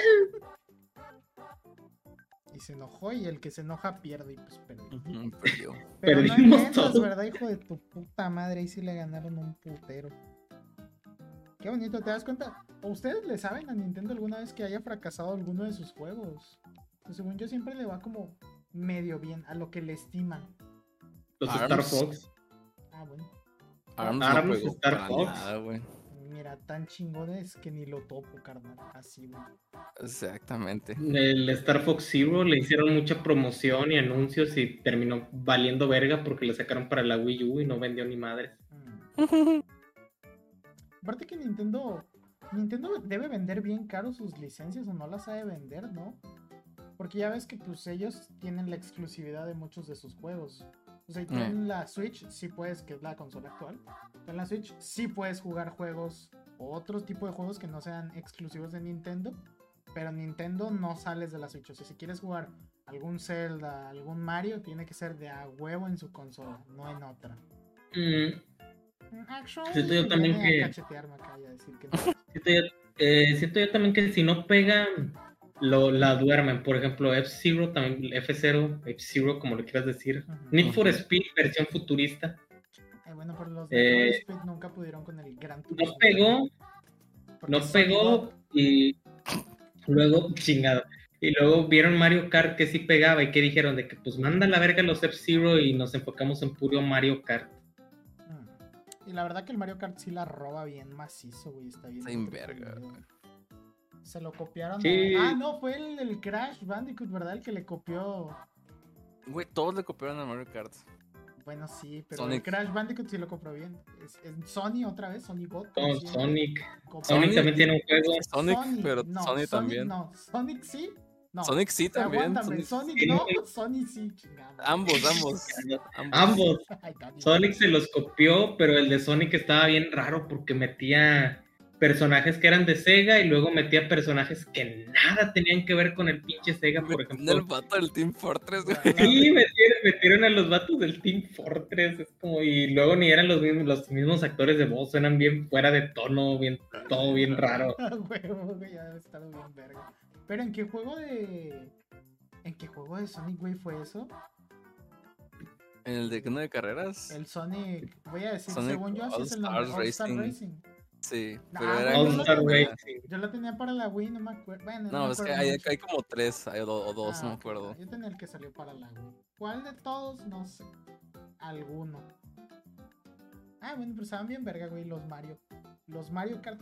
Y se enojó y el que se enoja pierde y pues perdió. Perdió. Pero Perdimos no inventas, todos. ¿verdad, hijo de tu puta madre? Ahí sí le ganaron un putero. Qué bonito, ¿te das cuenta? ¿O ustedes le saben a Nintendo alguna vez que haya fracasado alguno de sus juegos? Pues según yo siempre le va como medio bien a lo que le estiman. Los Star Fox. Bueno. Arms, Star Fox. Nada, mira, tan chingones que ni lo topo, carnal. Así, güey. Exactamente. El Star Fox Zero le hicieron mucha promoción y anuncios y terminó valiendo verga porque lo sacaron para la Wii U y no vendió ni madres. Aparte que Nintendo debe vender bien caro sus licencias o no las sabe vender, ¿no? Porque ya ves que pues ellos tienen la exclusividad de muchos de sus juegos. O sea, y tú en la Switch sí puedes, que es la consola actual, en la Switch sí puedes jugar juegos o otro tipo de juegos que no sean exclusivos de Nintendo, pero Nintendo no sales de la Switch. O sea, si quieres jugar algún Zelda, algún Mario, tiene que ser de a huevo en su consola, no en otra. Actually, siento yo también que siento yo también que si no pega la duermen. Por ejemplo, F-Zero también, F-Zero, como lo quieras decir. Need for Speed, versión futurista. Bueno, por los Need for Speed nunca pudieron con el Gran Turismo. No pegó y luego, chingado. Y luego vieron Mario Kart que sí pegaba y que dijeron de que pues manda la verga los F-Zero y nos enfocamos en puro Mario Kart. Y la verdad que el Mario Kart sí la roba bien macizo, güey. Está bien. Sin verga, güey. Se lo copiaron. Sí. No, fue el Crash Bandicoot, ¿verdad? El que le copió. Güey, todos le copiaron a Mario Kart. Bueno, sí, pero Sonic. el Crash Bandicoot sí lo copió bien. Es Sony otra vez, Sony Bot. Sonic también tiene un juego. Sonic también. No, Sonic sí. No. Sonic sí también. Sonic no, Sonic sí, chingada. Ambos. Sonic se los copió, pero el de Sonic estaba bien raro porque metía personajes que eran de Sega y luego metía personajes que nada tenían que ver con el pinche Sega, por ejemplo. El vato del Team Fortress, güey. Sí, metieron a los vatos del Team Fortress, es como, y luego ni eran los mismos actores de voz, eran bien fuera de tono, todo bien raro. Ya debe estar bien verga. Pero ¿en qué juego de Sonic, güey, fue eso? ¿En el de de carreras? El Sonic, voy a decir, Sonic según yo, así All es el nombre, Stars All Star Racing. Racing. Sí, Ah, pero era güey, All Star Racing. Yo lo tenía para la Wii, no me acuerdo. Bueno, No, me es que acuerdo hay, mucho. hay como 3 o 2, no me Ok, acuerdo. yo tenía el que salió para la Wii. ¿Cuál de todos? No sé. Alguno. Bueno, pero estaban bien verga, güey, los Mario. Los Mario Kart.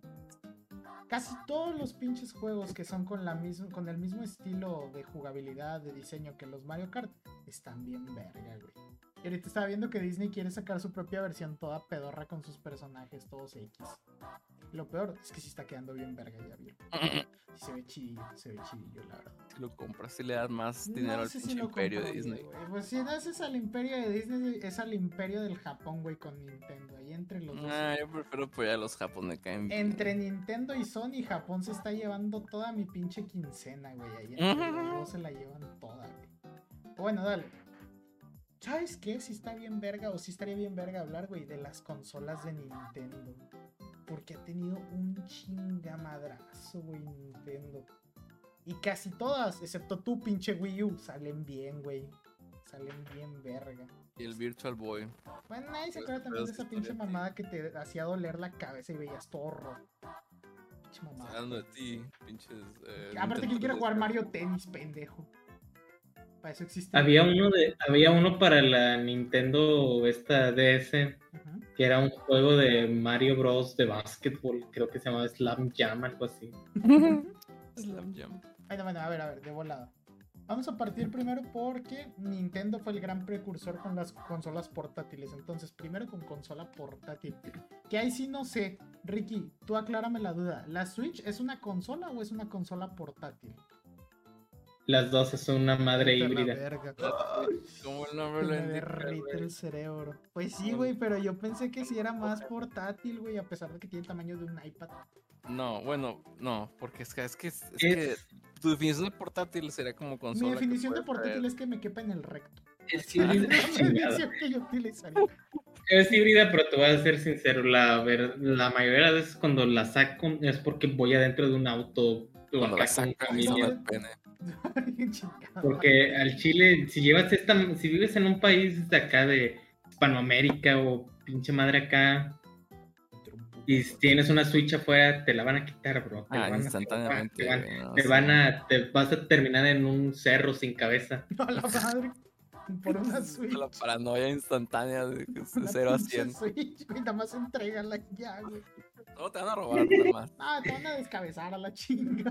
Casi todos los pinches juegos que son con el mismo estilo de jugabilidad, de diseño que los Mario Kart, están bien verga, güey. Y ahorita estaba viendo que Disney quiere sacar su propia versión toda pedorra con sus personajes todos X. Lo peor es que sí está quedando bien verga, ya vi. Sí se ve chidillo, la verdad. Si lo compras, si le das más dinero al sé pinche si lo imperio de compraría, Disney. güey. Pues si no es al imperio de Disney, es al imperio del Japón, güey, con Nintendo. Ahí entre los dos. Yo prefiero apoyar a los japoneses, me caen bien. Entre Nintendo y Sony, Japón se está llevando toda mi pinche quincena, güey. Ahí entre los dos se la llevan toda, güey. Bueno, dale. ¿Sabes qué? Si está bien verga, o si estaría bien verga hablar, güey, de las consolas de Nintendo. Porque ha tenido un chingamadrazo, güey, Nintendo. Y casi todas, excepto tú, pinche Wii U, salen bien, güey. Salen bien verga. Y el Virtual Boy. Bueno, nadie se acuerda también de esa pinche mamada que te hacía doler la cabeza y veías todo rojo. Pinche mamada. Hablando de ti, pinches. Aparte, ¿quién quiere jugar Mario Tennis, pendejo? Para eso existe. Había uno para la Nintendo esta DS, que era un juego de Mario Bros. De básquetbol, creo que se llamaba Slam Jam, algo así. Slam Jam. Bueno, a ver, de volada. Vamos a partir primero porque Nintendo fue el gran precursor con las consolas portátiles. Entonces, primero con consola portátil. Que ahí sí no sé. Ricky, tú aclárame la duda. ¿La Switch es una consola o es una consola portátil? Las dos es una madre híbrida. Como el nombre lo Me indica, derrite güey. el cerebro. Pues sí, güey, pero yo pensé que sí era más portátil, güey, a pesar de que tiene el tamaño de un iPad. No, bueno, no, porque es que tu definición de portátil sería como consola. Mi definición de que puedes portátil traer. es que me quepa en el recto. Es Es híbrida, la definición que yo utilizaría. es híbrida, pero te voy a ser sincero, la mayoría de las veces cuando la saco es porque voy adentro de un auto. Cuando la acá con saca, familia. no el pene. Chingada. Porque al Chile, si vives en un país de acá de Hispanoamérica o pinche madre acá y si tienes una Switch afuera, te la van a quitar, bro. Instantáneamente. Te vas a terminar en un cerro sin cabeza. No, la madre. Por una Switch. La paranoia instantánea de Una 0 a pinche 100. Switch, güey, nada más entrégala ya, güey. No te van a robar nada más. Te van a descabezar a la chinga.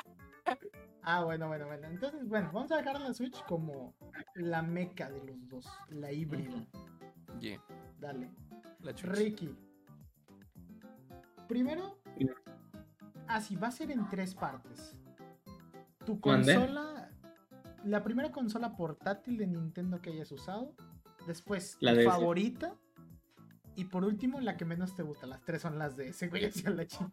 Bueno. Entonces, bueno, vamos a dejar a la Switch como la meca de los dos. La híbrida. Yeah. Dale. La chucha. Ricky. Primero, así va a ser en 3 partes. Tu ¿Mande? consola, la primera consola portátil de Nintendo que hayas usado. Después, La tu DS. favorita. Y por último, la que menos te gusta. Las 3 son las de ese, güey, hacia la chica.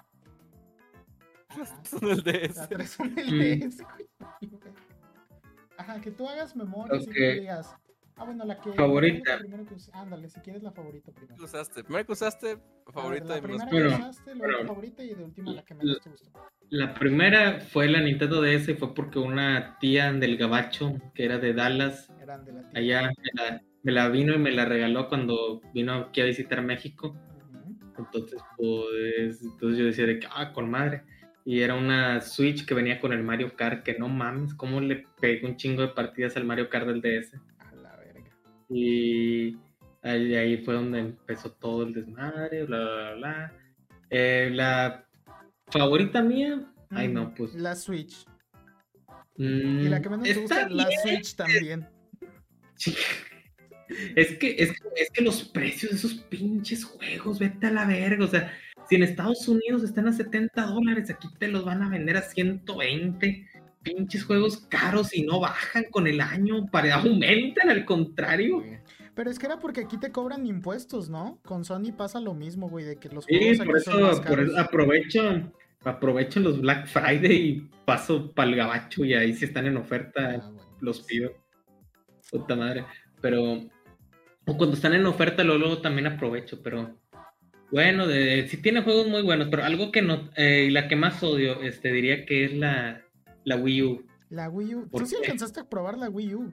Son el DS. Las 3 son el DS, güey. Ajá, que tú hagas memoria y que digas. Bueno, la que. Favorita. La primero que ándale, si quieres la favorita primero. Primero que usaste favorita La de primera los. que Bueno, usaste, luego la favorita y de última la que menos te gustó. La primera fue la Nintendo DS y fue porque una tía del Gabacho, que era de Dallas, Eran de la tía. allá me la vino y me la regaló cuando vino aquí a visitar México. Entonces, entonces yo decía de que, con madre. Y era una Switch que venía con el Mario Kart, que no mames, cómo le pegué un chingo de partidas al Mario Kart del DS. A la verga. Y ahí fue donde empezó todo el desmadre, bla, bla, bla. La favorita mía, no, pues. La Switch. Y la que menos te gusta, la Switch también. Es que los precios de esos pinches juegos, vete a la verga. O sea, si en Estados Unidos están a $70, aquí te los van a vender a 120. Pinches juegos caros y no bajan con el año, aumentan al contrario. Pero es que era porque aquí te cobran impuestos, ¿no? Con Sony pasa lo mismo, güey, de que los Sí, juegos aquí por son más eso caros. aprovecho los Black Friday y paso para el Gabacho y ahí si están en oferta Bueno. los pido. Puta madre. Pero o cuando están en oferta luego también aprovecho, pero bueno, sí tiene juegos muy buenos, pero algo que no, la que más odio, diría que es la Wii U. La Wii U. ¿Por ¿Tú sí qué? alcanzaste a probar la Wii U?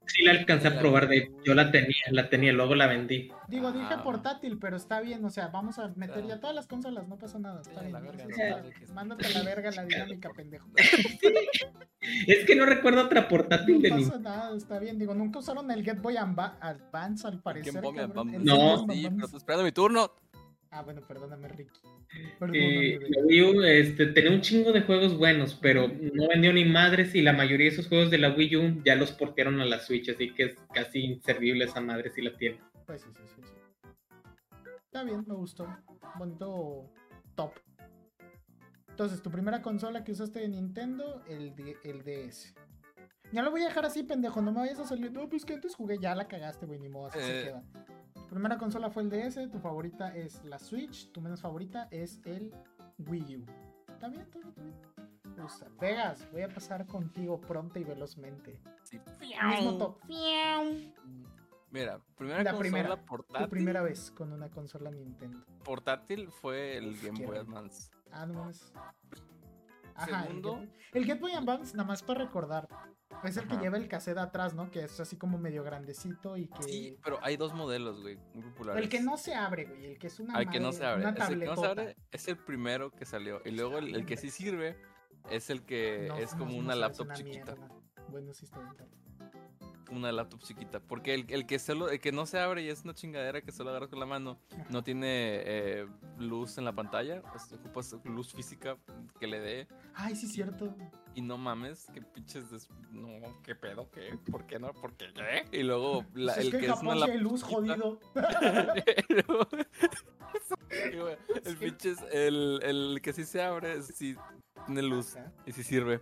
Sí la alcancé a probar, yo la tenía, luego la vendí. Digo, dije portátil, pero está bien, o sea, vamos a meter ya todas las consolas, no pasa nada, está bien. Mándate a la verga la dinámica, pendejo. Es que no recuerdo otra portátil de Nintendo. No pasa nada, está bien, digo, nunca usaron el Game Boy Advance al parecer. No, sí, pero estoy esperando mi turno. Ah, bueno, perdóname, Ricky. La Wii U tenía un chingo de juegos buenos, pero no vendió ni madres y la mayoría de esos juegos de la Wii U ya los portearon a la Switch, así que es casi inservible esa madre si la tiene. Pues sí. Está bien, me gustó. Bonito top. Entonces, tu primera consola que usaste de Nintendo, el DS. Ya lo voy a dejar así, pendejo, no me vayas a salir. No, pues que antes jugué, ya la cagaste, güey, ni modo, así se queda. Tu primera consola fue el DS, tu favorita es la Switch, tu menos favorita es el Wii U. ¿Está bien? Usa. Vegas, voy a pasar contigo pronto y velozmente. Sí. Mismo top. Mira, consola portátil. Tu primera vez con una consola Nintendo. Portátil fue el Game Boy Advance. Ah, no mames. Ajá, Segundo. El Game Boy Advance, nada más para recordar, es el que lleva el cassette atrás, ¿no? Que es así como medio grandecito y que... Sí, pero hay dos modelos, güey, muy populares. El que no se abre, güey, el que es una que no se abre. Una el que no se abre es el primero que salió. Y luego el que sí sirve es el que es como una laptop chiquita. Mierda. Bueno, sí está bien. Una laptop chiquita. Porque el que no se abre y es una chingadera que solo agarras con la mano, no tiene luz en la pantalla. Ocupas luz física que le dé. Ay, sí, cierto. Y no mames, que pinches. No, qué pedo, qué. ¿Por qué no? ¿Por qué qué? Y luego pues el que es una laptop. Luz, jodido. El pinches. El que sí se abre, sí tiene luz. Y sí sirve.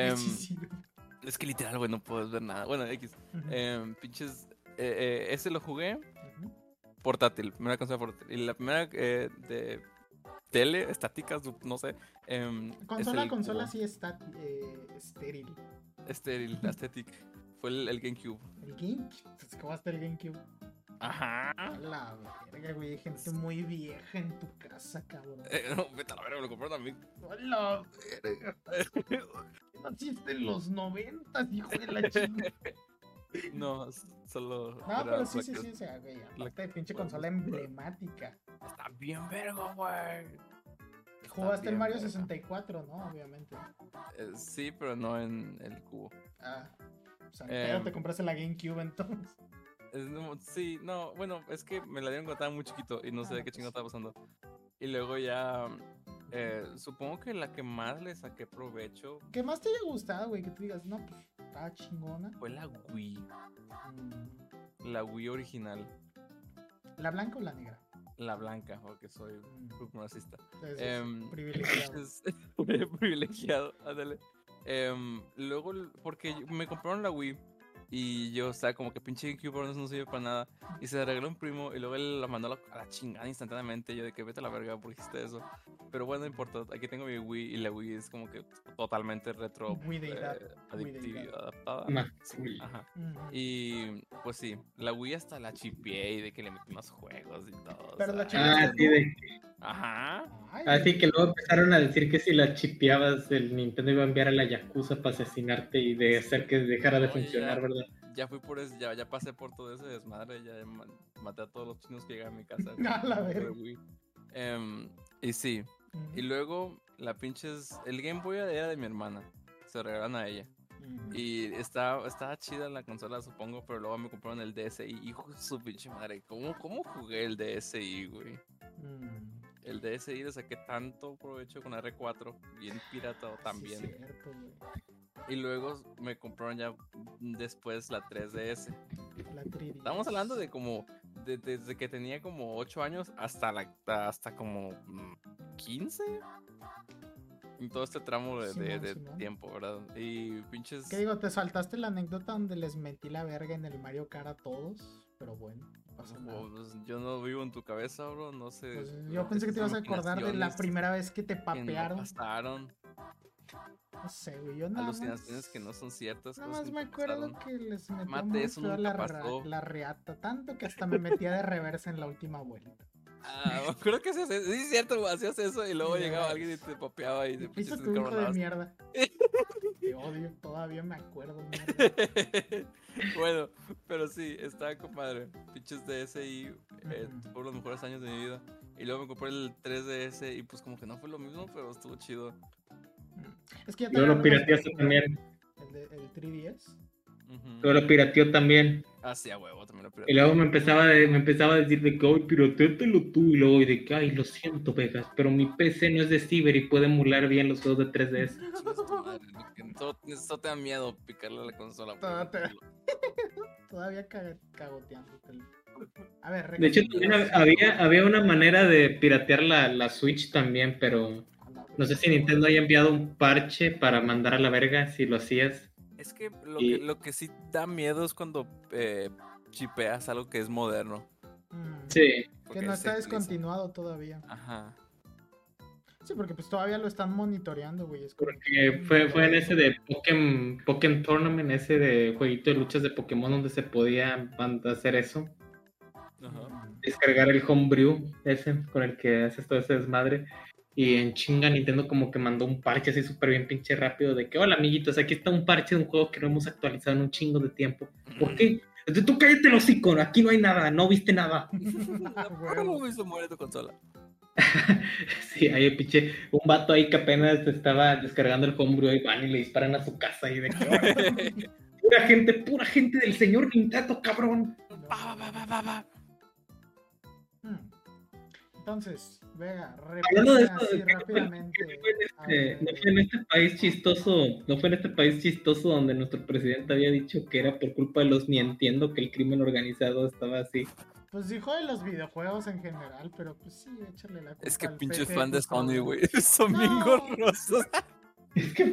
Es que literal, güey, no puedes ver nada. Bueno, X. Pinches. Ese lo jugué. Portátil. Primera consola portátil. Y la primera de tele, estáticas, no sé. Consola sí está estéril. Estéril, aesthetic. Fue el GameCube. ¿El GameCube? ¿Cómo va a estar el GameCube? Ajá. La verga, güey. Hay gente muy vieja en tu casa, cabrón. No, vete a la verga, me lo compraron a mí. La verga. Naciste en los 90, hijo de la chingada. No, solo. No, pero sí, o sea, güey. Aparte de pinche consola emblemática. Está bien verga, güey. Jugaste el Mario 64, ¿no? Obviamente. Sí, pero no en el cubo. Ah, o sea, pero te compraste la GameCube entonces. Sí, no, bueno, es que me la dieron cuando estaba muy chiquito y no sé de qué chingo estaba pasando. Y luego ya, supongo que la que más le saqué provecho. ¿Qué más te haya gustado, güey? Que tú digas, no, pues, estaba chingona. Fue la Wii. La Wii original. ¿La blanca o la negra? La blanca, porque soy racista. Privilegiado. Privilegiado, ándale. Luego, porque me compraron la Wii. Y yo, o sea, como que pinche GameCube no sirve para nada. Y se la regaló un primo y luego él la mandó a la chingada instantáneamente. Yo de que vete a la verga, ¿por qué hiciste eso? Pero bueno, no importa. Aquí tengo mi Wii y la Wii es como que totalmente retro. Adictiva, adaptada. Sí. Ajá. Y pues sí, la Wii hasta la chipeé y de que le metí más juegos y todo. Pero la sí, de... Ajá. Así que luego empezaron a decir que si la chipeabas el Nintendo iba a enviar a la Yakuza para asesinarte y de hacer que dejara de funcionar, ¿verdad? Ya fui por eso, ya pasé por todo ese desmadre, ya maté a todos los chinos que llegan a mi casa. La verga. Y sí, y luego la pinches, el Game Boy era de mi hermana, se regalan a ella. Y estaba chida la consola, supongo, pero luego me compraron el DSi, hijo de su pinche madre. ¿Cómo jugué el DSi, güey? El DSi le saqué tanto provecho con R4, bien pirata también. Sí, cierto, güey. Y luego me compraron ya después la 3DS. La 3DS. Estamos hablando de como desde que tenía como 8 años hasta como 15. En todo este tramo de tiempo, ¿verdad? Y pinches... ¿Qué digo? Te saltaste la anécdota donde les metí la verga en el Mario Kart a todos, pero bueno, no pasa nada. Pues, yo no vivo en tu cabeza, bro, no sé. Pues yo pensé que te ibas a acordar de la primera vez que te papearon. No sé, güey, yo nada alucinaciones más... que no son ciertas. Nada más me acuerdo que les metí Mate, eso nunca la reata, tanto que hasta me metía de reversa en la última vuelta. Me acuerdo que hacías eso. Sí, es cierto, hacías eso y luego Sí, llegaba güey. alguien y te papeaba y te Fuiste pinches tu hijo de encabronabas. mierda. Te odio, todavía me acuerdo, mierda. Bueno, pero sí, estaba compadre. Pinches DSi, Ujú. fueron los mejores años de mi vida. Y luego me compré el 3DS y pues como que no fue lo mismo, pero estuvo chido. Es que ya te Luego lo agarré los pirateaste viejos, también. ¿no? El 3DS. Luego lo pirateó también. Ah, sí, a huevo, también lo Y pirateé. luego me empezaba a decir de que, ay, pirateatelo tú. Y luego de que, ay, lo siento, Vegas, pero mi PC no es de Ciber y puede emular bien los juegos de 3DS. Chingas tu madre, que solo te da miedo picarle a la consola. Todavía cagoteándote. A ver, De hecho, también había una manera de piratear la Switch también, pero no sé si Nintendo haya enviado un parche para mandar a la verga si lo hacías. Es que Y- lo que sí da miedo es cuando chipeas algo que es moderno. Sí, Porque Que no se está actualiza. descontinuado todavía. Ajá. Sí, porque pues todavía lo están monitoreando, güey. Es como porque fue en ese de Pokémon Tournament, ese de jueguito de luchas de Pokémon donde se podía hacer eso. Ajá. Descargar el homebrew ese con el que haces todo ese desmadre. Y en chinga Nintendo como que mandó un parche así súper bien pinche rápido de que, hola amiguitos, aquí está un parche de un juego que no hemos actualizado en un chingo de tiempo. ¿Por qué? Entonces, tú cállate el hocico, aquí no hay nada, no viste nada. ¿Cómo se muere tu consola? Sí, hay pinche, un vato ahí que apenas estaba descargando el homebrew y van y le disparan a su casa y de que, pura gente del señor Nintendo, cabrón. Entonces, Vega, Hablando de repíteme eso, así ¿qué rápidamente. no fue en este país chistoso, no fue en este país chistoso donde nuestro presidente había dicho que era por culpa de los ni entiendo que el crimen organizado estaba así? Pues dijo de los videojuegos en general, pero pues sí, échale la culpa Es que al pinche PT fan de tus Sony, problemas. güey. Son bien No. gorrosos. Es que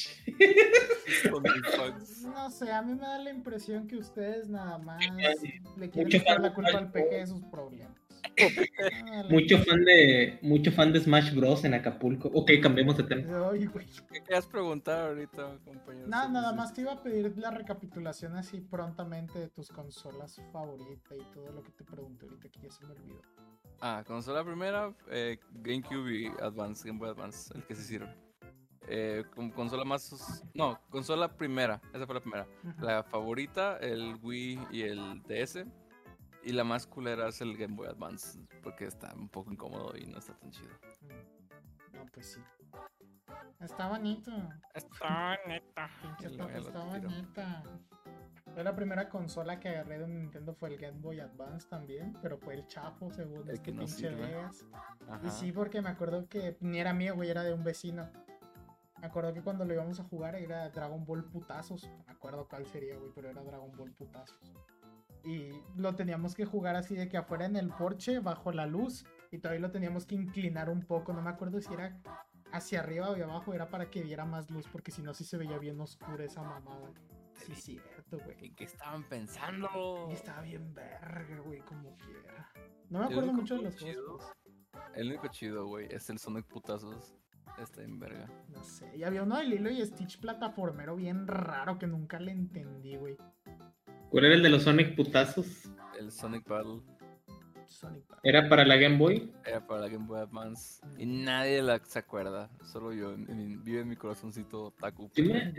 Sony fans. No sé, a mí me da la impresión que ustedes nada más le quieren mucho echar fan la de culpa Smash al PG de sus problemas. Ah, la mucho fan de Smash Bros en Acapulco. Ok, cambiemos de tema. Ay, güey. ¿Qué querías preguntar ahorita, compañero? Nada más te iba a pedir la recapitulación así prontamente de tus consolas favoritas y todo lo que te pregunté ahorita que ya se me olvidó. Consola primera, GameCube y Advance, Game Boy Advance, el que se hicieron. Consola más... No, consola primera, esa fue la primera. Ujú. La favorita, el Wii y el DS. Y la más culera es el Game Boy Advance, porque está un poco incómodo y no está tan chido. No, pues sí. Está bonito. Está neta. Pinche Y pata, luego está lo tiro. bonita. Yo la primera consola que agarré de un Nintendo fue el Game Boy Advance también, pero fue el chapo según El este que no pinche sirve. Vegas. Ajá. Y sí, porque me acuerdo que ni era mío, güey, era de un vecino. Me acuerdo que cuando lo íbamos a jugar era Dragon Ball Putazos. No me acuerdo cuál sería, güey, pero era Dragon Ball Putazos. Y lo teníamos que jugar así de que afuera en el porche, bajo la luz. Y todavía lo teníamos que inclinar un poco. No me acuerdo si era hacia arriba o hacia abajo. Era para que diera más luz, porque si no, sí se veía bien oscura esa mamada. Sí, cierto, güey. ¿En qué estaban pensando? Y estaba bien verga, güey, como quiera. No me El acuerdo único mucho de los chido- juegos. El único chido, güey, es el Sonic Putazos. Está en verga. No sé. Y había uno de Lilo y Stitch plataformero bien raro que nunca le entendí, güey. ¿Cuál era el de los Sonic putazos? El Sonic Battle Sonic Battle. ¿Era para la Game Boy? era para la Game Boy Advance. Y nadie se acuerda. Solo yo. Vive en mi corazoncito Taku.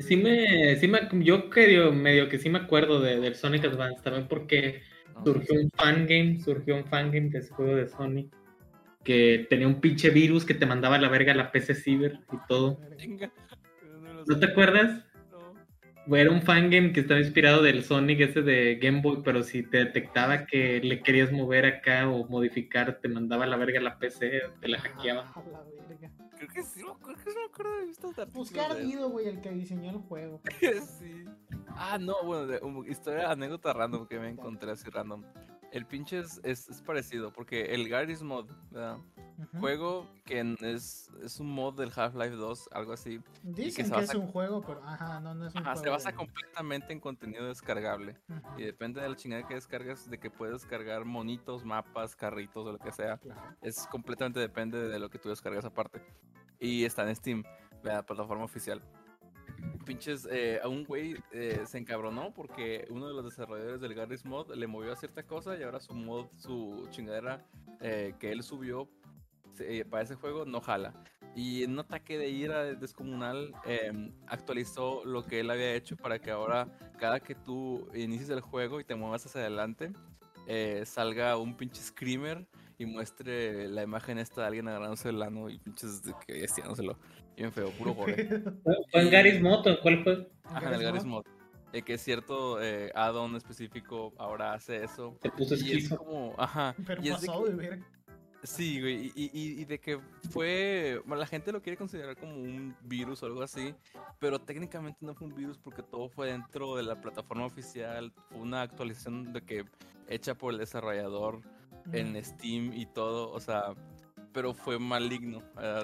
Yo creo medio que sí me acuerdo del Sonic Advance, también porque surgió un fangame de ese juego de Sonic que tenía un pinche virus que te mandaba a la verga la PC Ciber y todo. Chinga. ¿No te acuerdas? No. Era un fangame que estaba inspirado del Sonic ese de Game Boy, pero si te detectaba que le querías mover acá o modificar, te mandaba a la verga la PC, te la hackeaba. A la verga. Creo que sí me acuerdo de estos Pues artículos qué de eso. ardido, güey, el que diseñó el juego. Sí. No, bueno, historia, anécdota random que me encontré así random. El pinche es parecido, porque el Garry's Mod, ¿verdad? Ujú. Juego que es un mod del Half-Life 2, algo así. Dicen se que es basa- un juego, pero no es un Ajá, juego. se basa de- completamente en contenido descargable. Ujú. Y depende de la chingada que descargas, de que puedes descargar monitos, mapas, carritos o lo que sea. Claro. Es completamente depende de lo que tú descargas aparte. Y está en Steam, la plataforma oficial. pinches, a un güey se encabronó porque uno de los desarrolladores del Garry's Mod le movió a cierta cosa y ahora su mod, su chingadera que él subió para ese juego no jala. Y en un ataque de ira descomunal actualizó lo que él había hecho para que ahora cada que tú inicies el juego y te muevas hacia adelante salga un pinche screamer y muestre la imagen esta de alguien agarrándose el ano y pinches que estirándoselo. Bien feo, puro gore. ¿Fue en Garry's Mod o en cuál fue? Ajá, en el Garry's Mod. Que es cierto add-on específico ahora hace eso. Se puso Y es esquizo. como, ajá. Pero y es de pasó que- de ver. Sí, güey, y de que fue, bueno, la gente lo quiere considerar como un virus o algo así, pero técnicamente no fue un virus porque todo fue dentro de la plataforma oficial, fue una actualización de que hecha por el desarrollador en Steam y todo, o sea, pero fue maligno.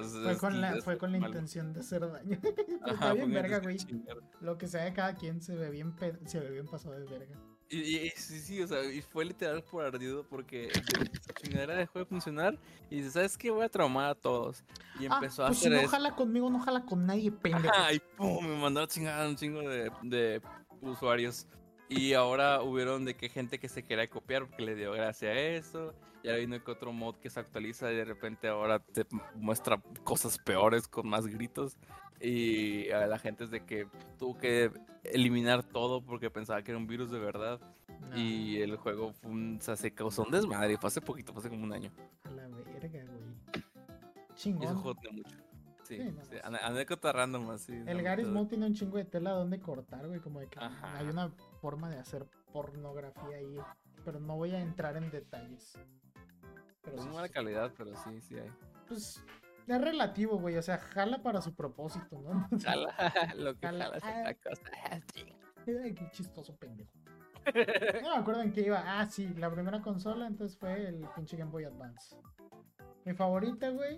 Fue con la intención de hacer daño. Está Ajá, bien fue verga, una güey. chingar. Lo que sea de cada quien se ve bien pasado de verga. Y sí, o sea, y fue literal por ardido porque su chingadera dejó de funcionar y dice, ¿sabes qué? Voy a traumar a todos. Y empezó a pues hacer si no eso. jala conmigo, no jala con nadie, pendejo. Ajá, y pum, me mandó a chingar a un chingo de usuarios. Y ahora hubieron de que gente que se quería copiar porque le dio gracia a eso. Y ahora vino que otro mod que se actualiza y de repente ahora te muestra cosas peores con más gritos. Y a la gente es de que tuvo que eliminar todo porque pensaba que era un virus de verdad. No, Y el juego fue o sea, se causó un desmadre. Fue hace poquito, fue hace como un año. a la verga, güey. Y eso Chingón. jode mucho. Sí, Sí, no, sí, no sé. anécdota random así. El Garry's Mod tiene un chingo de tela donde cortar, güey. Como de que Ajá. hay una forma de hacer pornografía ahí. Pero no voy a entrar en detalles. Pero Es sí, mala calidad, pero sí hay. pues es relativo, güey. O sea, jala para su propósito, ¿no? Jala, lo que Jala. jala es otra cosa. Ay, qué chistoso pendejo. No me acuerdo en qué iba. Ah, sí, la primera consola entonces fue el pinche Game Boy Advance. Mi favorita, güey.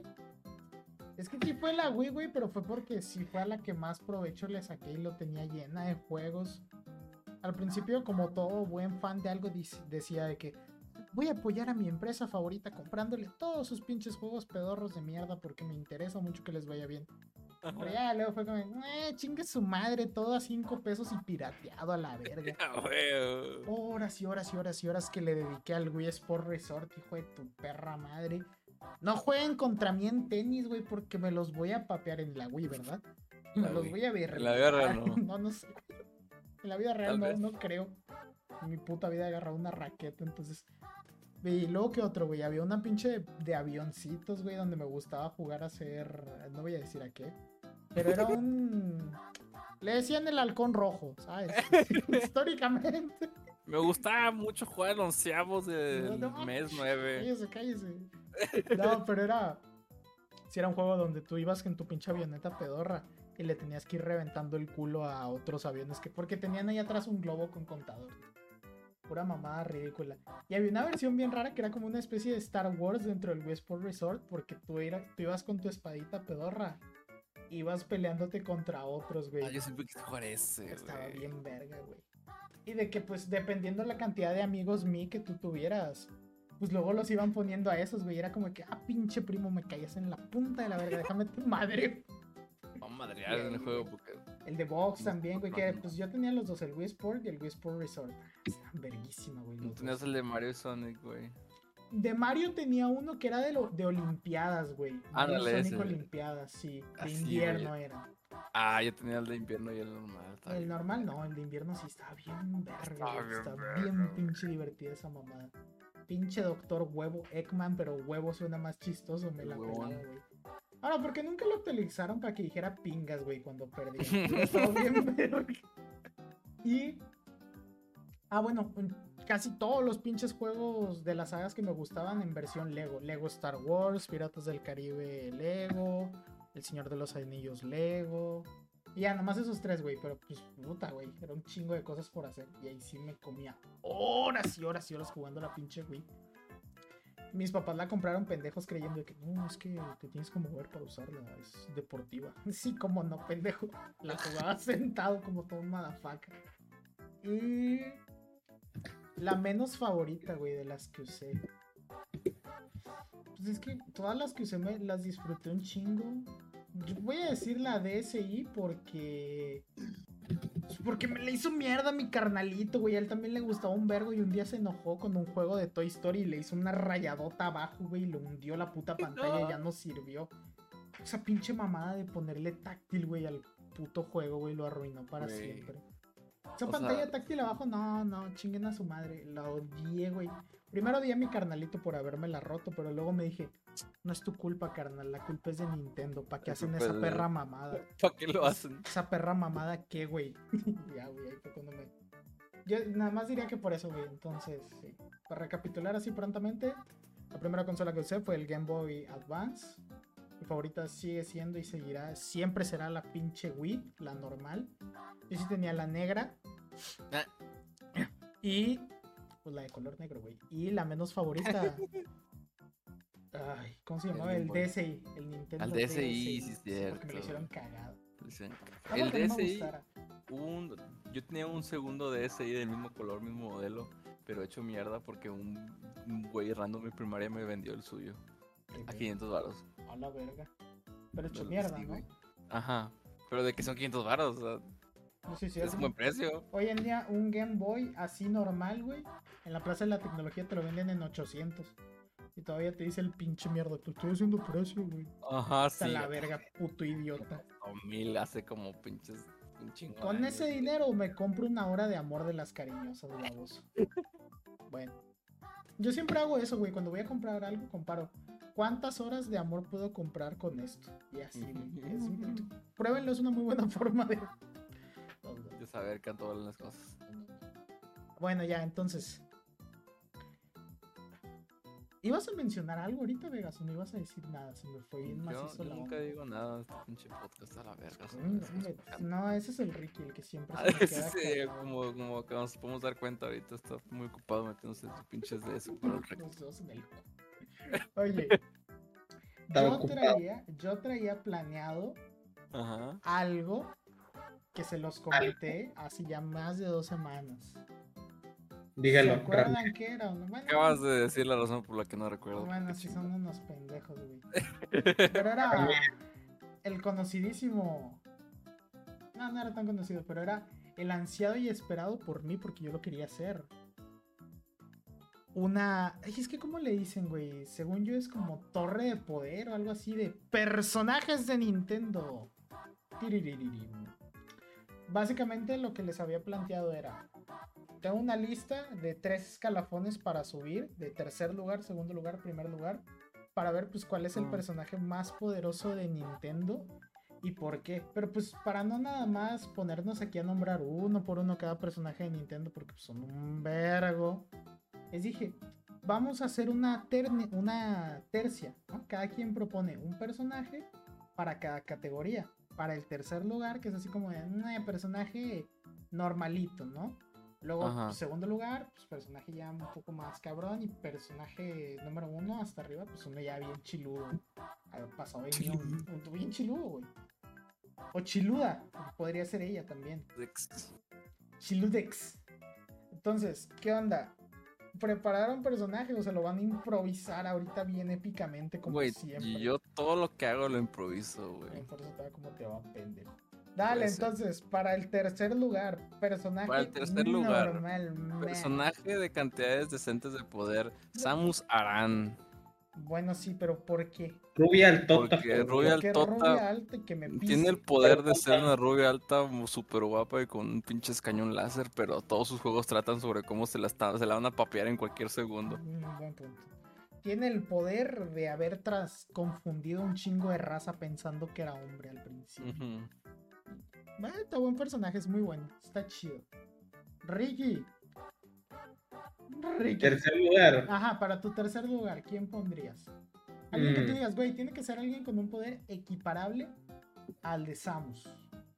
Es que sí fue la Wii, güey, pero fue porque sí fue a la que más provecho le saqué y lo tenía llena de juegos. Al principio, como todo buen fan de algo, decía de que voy a apoyar a mi empresa favorita comprándole todos sus pinches juegos pedorros de mierda porque me interesa mucho que les vaya bien. Pero ya luego fue como, chingue su madre, todo a 5 pesos y pirateado a la verga. Ah, güey. Horas y horas y horas y horas que le dediqué al Wii Sport Resort, hijo de tu perra madre. No jueguen contra mí en tenis, güey, porque me los voy a papear en la Wii, ¿verdad? Me La los Wii. voy a ver. En la vida real, no. No, no sé. En la vida real Tal no, vez. no creo. En mi puta vida he agarrado una raqueta, entonces. Y luego que otro, güey. Había una pinche de avioncitos, güey, donde me gustaba jugar a hacer. No voy a decir a qué. Pero era un. Le decían el halcón rojo, ¿sabes? Históricamente. Me gustaba mucho jugar el onceavos del No, mes 9. Cállese. No, pero era. Si era un juego donde tú ibas en tu pinche avioneta pedorra y le tenías que ir reventando el culo a otros aviones que. Porque tenían ahí atrás un globo con contador. Pura mamada ridícula. Y había una versión bien rara que era como una especie de Star Wars dentro del Wii Sport Resort. Porque tú ibas con tu espadita pedorra. Ibas peleándote contra otros, güey. Ah, yo siempre quise jugar ese, Estaba güey. bien verga, güey. Y de que, pues, dependiendo de la cantidad de amigos que tú tuvieras, pues luego los iban poniendo a esos, güey. Era como que, pinche primo, me caías en la punta de la verga, déjame tu madre. Vamos a madrear en el juego porque. El de Box también, güey, que pues yo tenía los dos, el Wii Sport y el Wii Sport Resort. Estaban verguísima, güey. No los tenías dos. el de Mario y Sonic, güey. De Mario tenía uno que era de Olimpiadas, güey. Mario Ándale, Sonic ese. Olimpiadas, sí. De Así, invierno güey. era. Ah, yo tenía el de invierno y el normal. está El bien. normal no, el de invierno sí estaba bien verga, Estaba güey, bien está verga, bien güey. pinche divertida esa mamada. Pinche doctor huevo Eggman, pero huevo suena más chistoso, me la Huevón. pelaba, güey. Ahora, ¿por qué nunca lo utilizaron para que dijera pingas, güey, cuando perdía? Estaba bien verga. Y... bueno, casi todos los pinches juegos de las sagas que me gustaban en versión Lego. Lego Star Wars, Piratas del Caribe Lego, El Señor de los Anillos Lego. Y ya, nomás esos tres, güey. Pero pues, puta, güey. Era un chingo de cosas por hacer. Y ahí sí me comía horas y horas y horas jugando la pinche Wii. Mis papás la compraron pendejos creyendo que no, es que te tienes que mover para usarla. Es deportiva. Sí, como no, pendejo. La jugaba sentado como todo un motherfucker. Y la menos favorita, güey, de las que usé. Pues es que todas las que usé las disfruté un chingo. Yo voy a decir la DSi porque me le hizo mierda a mi carnalito, güey. A él también le gustaba un vergo y un día se enojó con un juego de Toy Story y le hizo una rayadota abajo, güey, y le hundió la puta pantalla y ya no sirvió. Esa pinche mamada de ponerle táctil, güey, al puto juego, güey, lo arruinó para siempre. Esa pantalla táctil abajo, no, chinguen a su madre. La odié, güey. Primero odié a mi carnalito por habérmela roto, pero luego me dije, no es tu culpa, carnal, la culpa es de Nintendo. ¿Para qué hacen esa perra mamada? ¿Para qué lo hacen? Esa perra mamada, ¿qué, güey? Ya, güey, ahí fue cuando me... Yo nada más diría que por eso, güey. Entonces, sí. Para recapitular así prontamente, la primera consola que usé fue el Game Boy Advance. Mi favorita sigue siendo y seguirá, siempre será la pinche Wii, la normal. Yo sí tenía la negra. Y pues la de color negro, güey. Y la menos favorita. Ay, ¿cómo se llamaba? El DSi, el Nintendo Al DSi, sí, cierto. Porque me lo hicieron cagado. El DSi, yo tenía un segundo DSi del mismo color, mismo modelo, pero hecho mierda porque un güey random de primaria me vendió el suyo a $500. A la verga. Pero hecho mierda, ¿no? Ajá, pero de que son $500, o sea, no sé si es un buen precio. Hoy en día un Game Boy así normal, güey, en la Plaza de la Tecnología te lo venden en 800. Y todavía te dice el pinche mierda, te estoy haciendo precio, güey. Ajá, hasta sí. la verga, puto idiota. 1000 hace como pinches un chingo. Con ese dinero me compro una hora de amor de las cariñosas, baboso. Bueno, yo siempre hago eso, güey. Cuando voy a comprar algo, comparo cuántas horas de amor puedo comprar con esto. Y así, güey. Pruébenlo, es una muy buena forma de saber cuánto valen las cosas. Bueno, ya, entonces. ¿Ibas a mencionar algo ahorita, Vegas? ¿O no ibas a decir nada? Se me fue bien macizo la onda. Yo nunca digo nada, este pinche podcast a la verga. No, ese es el Ricky, el que siempre se me queda sí, como nos podemos dar cuenta ahorita, está muy ocupado metiéndose en sus pinches de eso para el Ricky. Oye, yo traía planeado algo que se los comenté hace ya más de 2 semanas. Dígalo. ¿Se acuerdan qué era? Bueno, acabas de decir la razón por la que no recuerdo. Bueno, sí son unos pendejos, güey. Pero era el conocidísimo... No era tan conocido, pero era el ansiado y esperado por mí porque yo lo quería hacer. Es que ¿cómo le dicen, güey? Según yo es como torre de poder o algo así de personajes de Nintendo. Básicamente lo que les había planteado era... Tengo una lista de 3 escalafones para subir, de tercer lugar, segundo lugar, primer lugar, para ver pues cuál es el personaje más poderoso de Nintendo y por qué. Pero pues para no nada más ponernos aquí a nombrar uno por uno cada personaje de Nintendo, porque pues, son un vergo. Les dije, vamos a hacer una tercia, ¿no? Cada quien propone un personaje para cada categoría. Para el tercer lugar, que es así como un personaje normalito, ¿no? Luego, segundo lugar, pues personaje ya un poco más cabrón. Y personaje número 1 hasta arriba, pues uno ya bien chiludo. Pasado bien chiludo, güey. O chiluda, podría ser ella también. Chiludex. Entonces, ¿qué onda? ¿Prepararon personajes o se lo van a improvisar ahorita bien épicamente como siempre? Y yo todo lo que hago lo improviso, güey. Por eso te va como te va, pendejo. Dale, entonces, para el tercer lugar, personaje normal, personaje de cantidades decentes de poder, Samus Aran. Bueno, sí, pero ¿por qué? Rubia altota. Porque rubia altota tiene el poder de ser una rubia alta súper guapa y con un pinches cañón láser, pero todos sus juegos tratan sobre cómo se la van a papear en cualquier segundo. Buen punto. Tiene el poder de haber confundido un chingo de raza pensando que era hombre al principio. Está buen personaje, es muy bueno, está chido. Ricky. Tercer lugar. Ajá, para tu tercer lugar, ¿quién pondrías? Alguien que tú digas, güey, tiene que ser alguien con un poder equiparable al de Samus.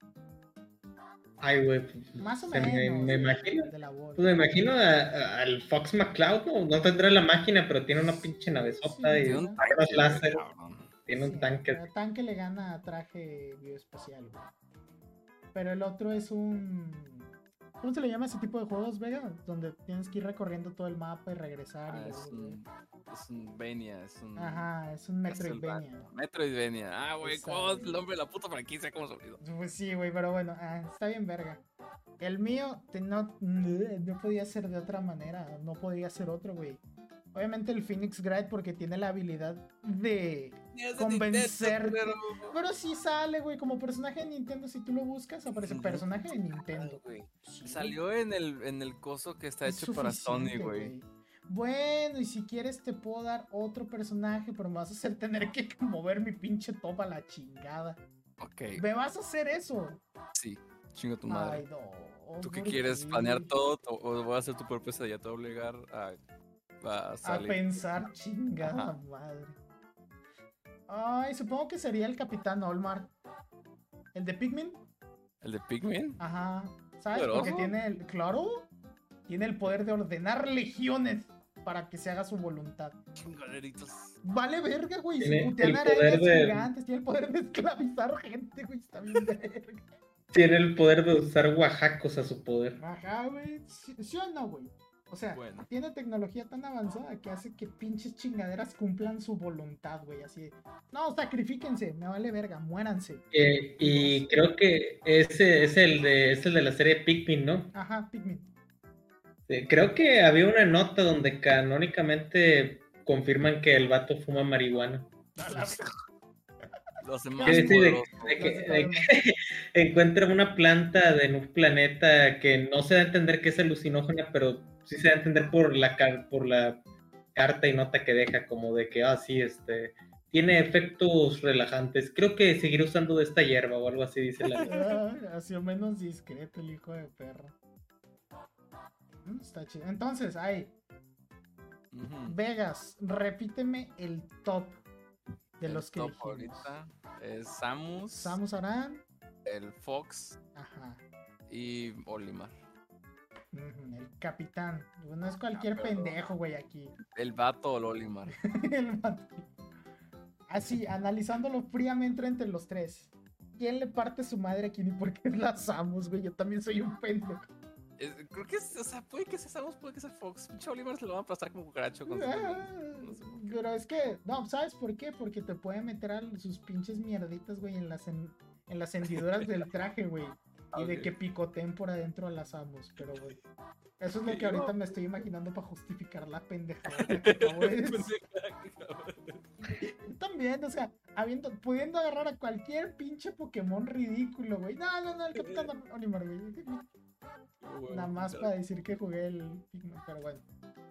Ay, güey. Más o menos. Me imagino. Pues me imagino al Fox McCloud, no tendrá la máquina, pero tiene una pinche navezota y un tanque láser. Tiene un tanque. El tanque le gana a traje bioespacial, güey. Pero el otro es un ¿Cómo se le llama ese tipo de juegos, Vega? Donde tienes que ir recorriendo todo el mapa y regresar. Y Es un Vania, es un... Ajá, es un Metroidvania. Metroidvania. Ah, güey, ¿cómo es el nombre de la puta franquicia? ¿Cómo se olvidó? Pues sí, güey, pero bueno, está bien verga. El mío no podía ser de otra manera, no podía ser otro, güey. Obviamente el Phoenix Wright porque tiene la habilidad de convencerte. Pero sí sale, güey, como personaje de Nintendo, si tú lo buscas, aparece personaje de Nintendo. Sí. Salió en el coso que está Es hecho para Sony, güey. Bueno, y si quieres te puedo dar otro personaje, pero me vas a hacer tener que mover mi pinche top a la chingada. Ok. ¿Me vas a hacer eso? Sí, chingo tu madre. Ay, no. ¿Tú qué quieres? ¿Planear todo? ¿O voy a hacer tu propia pesadilla? Te voy a obligar a A salir. pensar, chingada Ajá. madre. Ay, supongo que sería el Capitán Olmar. ¿El de Pikmin? ¿El de Pikmin? Ajá. ¿Sabes? ¿Poderoso? Porque tiene el. Claro. Tiene el poder de ordenar legiones para que se haga su voluntad. Chingaderitos. Vale verga, güey. Se Tiene putean el poder arañas de- gigantes. Tiene el poder de esclavizar gente, güey. Está bien verga. Tiene el poder de usar oaxacos a su poder. Ajá, güey. ¿Sí o no, güey? O sea, Bueno. tiene tecnología tan avanzada que hace que pinches chingaderas cumplan su voluntad, güey. Así. No, sacrifíquense, me vale verga, muéranse. Y creo que ese es el de la serie Pikmin, ¿no? Ajá, Pikmin. Creo que había una nota donde canónicamente confirman que el vato fuma marihuana. Lo hace ¿Qué más Que dice poderoso. de que encuentra una planta en un planeta que no se da a entender que es alucinógena, pero sí se da a entender por la carta y nota que deja, como de que, sí, tiene efectos relajantes. Creo que seguiré usando de esta hierba o algo así, dice la. Ha sido menos discreto el hijo de perro. Está chido. Entonces, ahí. Ujú. Vegas, repíteme el top de El los que top dijimos. ahorita es Samus, Samus Aran. el Fox Ajá. y Olimar. El capitán. No es cualquier pero- pendejo, güey, aquí. El vato o el Olimar. El vato. Así, analizándolo fríamente entre los tres. ¿Quién le parte su madre a quién y por qué es la Samus, güey? Yo también soy un pendejo. Creo que es, o sea, puede que sea Samus, puede que sea Fox. Pinche Olimar se lo van a aplastar como cucaracho con no sé por qué. Pero es que, no, ¿sabes por qué? Porque te puede meter a sus pinches mierditas, güey, en las hendiduras del traje, güey. Y de Ok. que picoteen por adentro a las Samus, pero, güey. Eso es lo Ok, que ahorita me estoy imaginando para justificar la pendejada que acabo de decir. También, o sea, pudiendo agarrar a cualquier pinche Pokémon ridículo, güey. No, el Capitán Olimar, güey. Nada más para decir que jugué el Pikmin, pero bueno.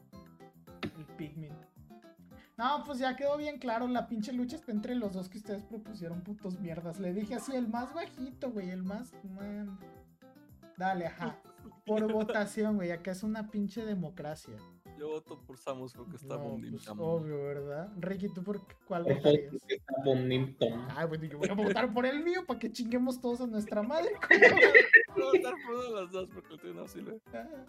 El Pikmin. No, pues ya quedó bien claro, la pinche lucha está entre los dos que ustedes propusieron, putos mierdas. Le dije así, el más bajito, güey, el más... Man. Dale, ajá. Por votación, güey, acá es una pinche democracia. Yo voto por Samus porque está No, Boom Dim pues, Tam. obvio, ¿verdad? Ricky, ¿tú por cuál Por favor, votarías? que está Bonington. Ay, bueno, yo voy a votar por el mío para que chinguemos todos a nuestra madre. Voy a votar por una de las dos porque el tuyo no sirve.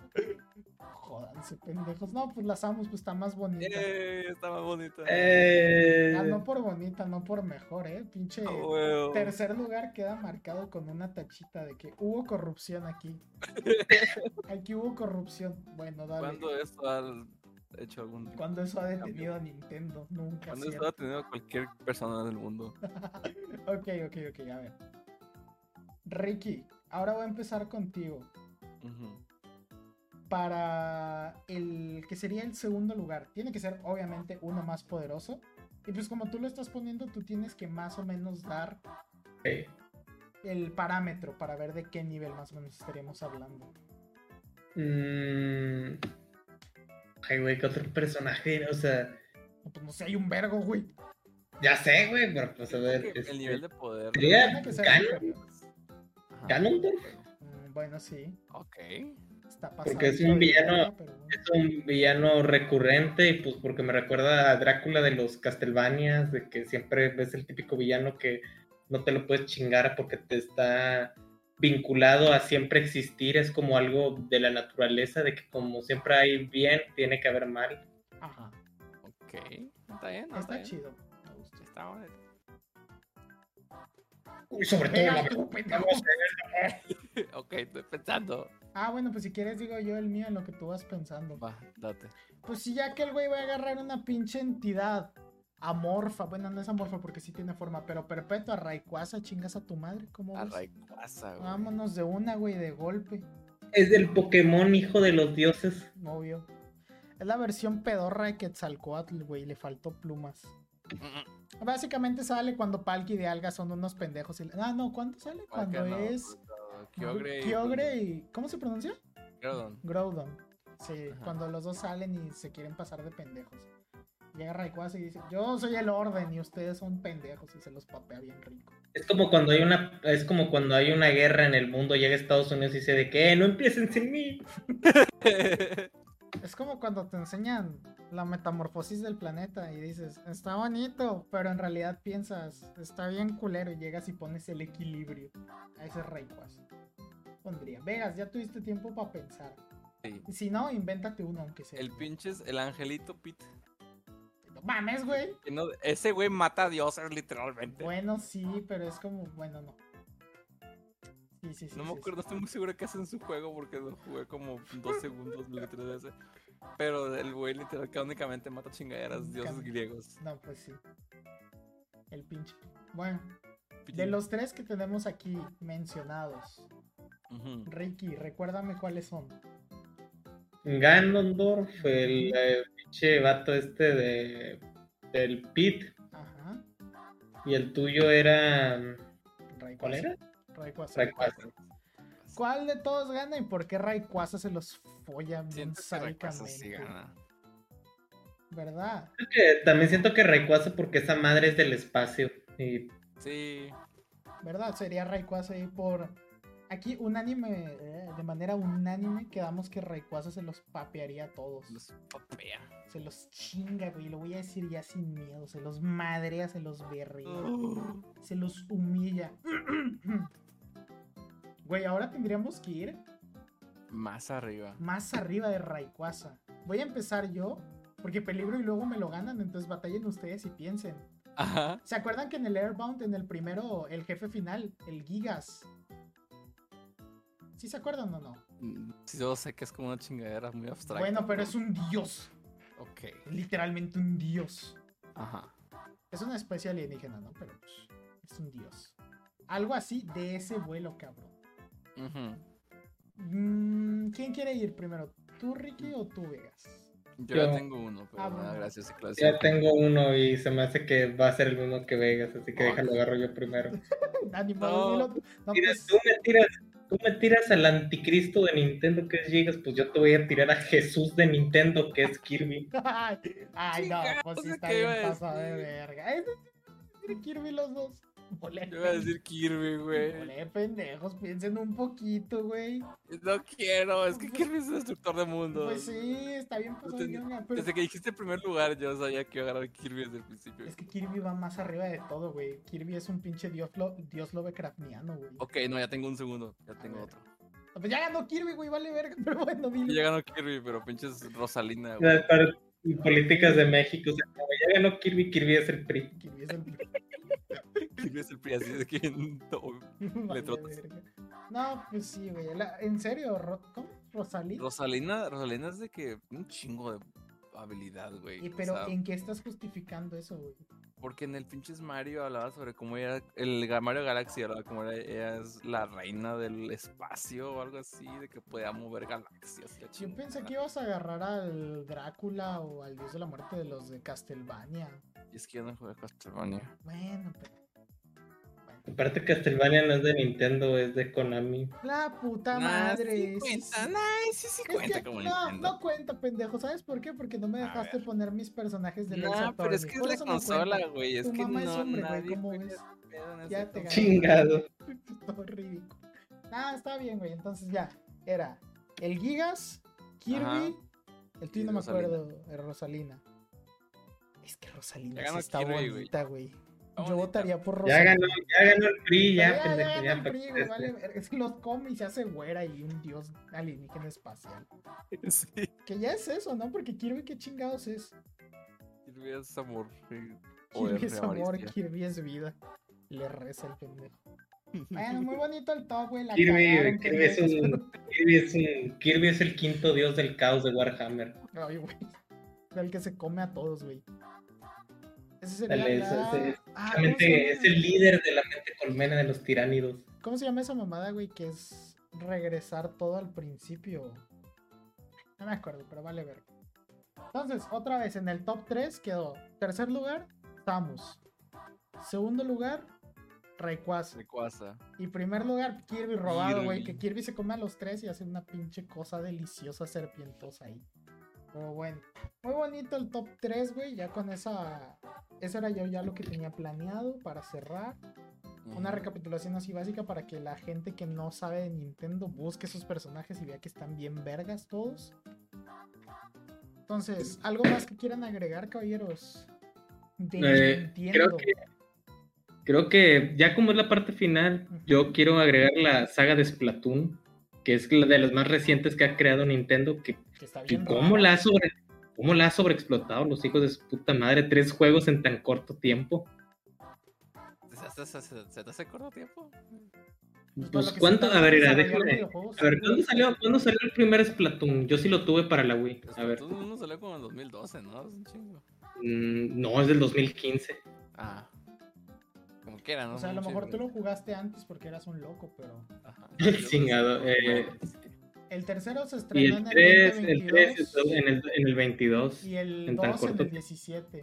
Jódanse, pendejos. No, pues la Samus pues, está más bonita. Está más bonita. No por bonita, no por mejor, Pinche Ah, huevo. tercer lugar queda marcado con una tachita de que hubo corrupción aquí. Aquí hubo corrupción. Bueno, dale. ¿Cuándo esto ha hecho algún... ¿Cuándo eso ha detenido a Nintendo? Nunca. ¿Cuándo ¿cierto? esto ha tenido cualquier persona del mundo? Ok, a ver. Ricky, ahora voy a empezar contigo. Ujú. Para el que sería el segundo lugar, tiene que ser obviamente uno más poderoso. Y pues como tú lo estás poniendo, tú tienes que más o menos dar Sí. el parámetro para ver de qué nivel más o menos estaríamos hablando. Ay, güey, ¿qué otro personaje? O sea, Pues no sé, hay un vergo, güey. ya sé, güey, pero pues a Yo ver. creo que el nivel de poder... Sería Tiene que ser Ganon. superior. Ajá. Ganondorf. Bueno, sí. Ok. Está pasado. Porque es un villano, pero bueno. es un villano recurrente y pues porque me recuerda a Drácula de los Castlevanias, de que siempre ves el típico villano que no te lo puedes chingar porque te está vinculado a siempre existir, es como algo de la naturaleza, de que como siempre hay bien, tiene que haber mal. Ajá. Ok. Está bien. Está bien. chido. Me gusta. Está bonito. Uy, sobre todo Venga, la tú, pendejo. Ok, estoy pensando. Ah, bueno, pues si quieres digo yo el mío en lo que tú vas pensando. Va, date. Pues si ya que el güey va a agarrar una pinche entidad amorfa, bueno, no es amorfa porque sí tiene forma, pero perpetua, Rayquaza, chingas a tu madre, ¿cómo A ves? Rayquaza, güey. Vámonos de una, güey, de golpe, Es del Pokémon hijo de los dioses. obvio. Es la versión pedorra de Quetzalcóatl, güey, le faltó plumas. Básicamente sale cuando Palkia y de Alga son unos pendejos. Ah, no, ¿cuándo sale? Cuando No, es Kyogre Kyogre y... ¿Cómo se pronuncia? Groudon. Groudon. Sí, Ajá. cuando los dos salen y se quieren pasar de pendejos. Llega Rayquaza y dice, yo soy el orden y ustedes son pendejos, y se los papea bien rico. Es como cuando hay una guerra en el mundo, llega Estados Unidos y dice de que no empiecen sin mí. Es como cuando te enseñan la metamorfosis del planeta y dices, está bonito, pero en realidad piensas, está bien culero, y llegas y pones el equilibrio. A ese Rayquaza. Pondría. Vegas, ya tuviste tiempo para pensar. Sí. Y si no, invéntate uno, aunque sea. El pinches, el angelito Pete. No mames, güey. Que no, ese güey mata a dioses literalmente. Bueno, sí, pero es como, bueno, no. Sí. No me acuerdo, no estoy muy seguro qué hace en su juego porque lo jugué como 2 segundos, literal de ese. Pero el güey literal que únicamente mata chingaderas, dioses griegos. No, pues sí. El pinche. Bueno, de los tres que tenemos aquí mencionados, Ricky, recuérdame cuáles son. Ganondorf, el pinche vato del Pit. Ajá. Y el tuyo era. Rayquaza. ¿Cuál era? Rayquaza. Rayquaza. ¿Cuál de todos gana y por qué Rayquaza se los folla bien Siento que Rayquaza sádicamente? sí gana. ¿Verdad? Creo que también siento que Rayquaza porque esa madre es del espacio. Y Sí. ¿Verdad? Sería Rayquaza ahí por... Aquí unánime, de manera unánime, quedamos que Rayquaza se los papearía a todos. Los papea. Se los chinga, güey. Lo voy a decir ya sin miedo. Se los madrea, se los berrea. Se los humilla. Güey, ahora tendríamos que ir Más arriba. más arriba de Rayquaza. Voy a empezar yo, porque peligro y luego me lo ganan. Entonces batallen ustedes y piensen. Ajá. ¿Se acuerdan que en el Airbound, en el primero, el jefe final, el Gigas? ¿Sí se acuerdan o no? Sí, yo sé que es como una chingadera muy abstracta. Bueno, pero es un dios. Ok. Literalmente un dios. Ajá. Es una especie alienígena, ¿no? Pero pues, es un dios. Algo así de ese vuelo, cabrón. ¿Quién quiere ir primero? ¿Tú, Ricky, o tú, Vegas? Yo Yo- ya tengo uno, pero Ah, nada, bueno. gracias. ya tengo uno y se me hace que va a ser el mismo que Vegas, así que déjalo agarro yo primero. Animado, No. dilo. No, Mira, pues, tú me tiras al anticristo de Nintendo que es Gigas, pues yo te voy a tirar a Jesús de Nintendo que es Kirby. Ay, no, pues sí Chingados, está ¿qué bien iba a pasado de decir? verga. Es Kirby los dos. Ole, Yo iba a decir Kirby, güey. ole, pendejos, piensen un poquito, güey. No quiero, es que Kirby es un destructor de mundos. Pues sí, está bien pasado de verga, pero Desde que dijiste en primer lugar, yo sabía que iba a ganar Kirby desde el principio. es que Kirby va más arriba de todo, güey. Kirby es un pinche dios Lovecraftiano, güey. Ok, no, ya tengo un segundo. Ya tengo ver. otro. Pues ya ganó Kirby, güey, vale verga, pero bueno, Y dilo. ya ganó Kirby, pero pinches Rosalina, güey. Para políticas de México, o sea, como ya ganó Kirby, Kirby es el PRI. Kirby es el Kirby es el PRI, así de que no. Vale, Letrotas. verga. No, pues sí, güey. En serio, ¿cómo? ¿Rosalí? Rosalina es de que un chingo de habilidad, güey. Y pero O sea, ¿en qué estás justificando eso, güey? porque en el pinches Mario hablaba sobre cómo era. Mario Galaxy hablaba como ella es la reina del espacio o algo así, de que podía mover galaxias. y la Yo chingada. pensé que ibas a agarrar al Drácula o al dios de la muerte de los de Castlevania. Y es que yo no jugué a Castlevania. Bueno, pero... Aparte, Castlevania no es de Nintendo, es de Konami. La puta Nah, madre. sí sí, cuenta, sí. sí Es cuenta que como no, Nintendo. no cuenta, pendejo. ¿Sabes por qué? Porque no me A dejaste ver. poner mis personajes de No, Ace pero es Attorney. que es Por la eso no consola, cuenta. güey. Es Tu que mamá no, es hombre, güey, nadie ¿cómo juega ves? pedo en Ya esa te gané. consola. Chingado. Todo ridículo. Ah, está bien, güey. Entonces ya. Era el Gigas, Kirby. Ajá. El tuyo Y no me Rosalina. acuerdo. Rosalina. Es que Rosalina Ya sí ganó está Kirby, güey. bonita, güey. Está Yo bonita. votaría por Ya Rosalina. ganó el PRI, ya, Ya pendejo, ganó ya. el para PRI, que güey, estés- vale verga. Es que los come y se hace güera y un dios alienígena espacial. Sí. Que ya es eso, ¿no? Porque Kirby, ¿qué chingados es? Kirby es amor. Kirby es amor, avaricia. Kirby es vida. Le reza el pendejo. Bueno, muy bonito el top, güey. La Kirby, cagaron, Kirby es pendejos. Kirby es el quinto dios del caos de Warhammer. Ay, güey. El que se come a todos, güey. Ese sería Dale, la... ¿cómo se exactamente, es llama? el líder de la mente colmena de los tiránidos. ¿Cómo se llama esa mamada, güey? Que es regresar todo al principio. No me acuerdo, pero vale ver. Entonces, otra vez, en el top 3 quedó. Tercer lugar, Samus. Segundo lugar, Rayquaza. Rayquaza. Y primer lugar, Kirby robado, güey. Kirby. Que Kirby se come a los tres y hace una pinche cosa deliciosa, serpientosa ahí. Pero bueno, muy bonito el top 3, güey. Ya con esa... Eso era yo ya lo que tenía planeado para cerrar. Una recapitulación así básica para que la gente que no sabe de Nintendo busque esos personajes y vea que están bien vergas todos. Entonces, ¿algo más que quieran agregar, caballeros? De Nintendo. Creo que ya como es la parte final, yo quiero agregar la saga de Splatoon, que es la de las más recientes que ha creado Nintendo, que está bien cómo la ha sobreexplotado los hijos de su puta madre, 3 juegos en tan corto tiempo. ¿Se te hace corto tiempo? Pues cuánto, a ver, déjame. A ver, ¿cuándo salió el primer Splatoon? Yo sí lo tuve para la Wii. A ver. Splatoon 1 salió como en 2012, ¿no? Es un chingo. No, es del 2015. Ah. Como que era, ¿no? O sea, a lo mejor tú lo jugaste antes porque eras un loco, pero... Ajá. Chingado. El tercero se Y estrenó el en 3, el el 3 en el 22. Y el en tan 2 en corto. el 17.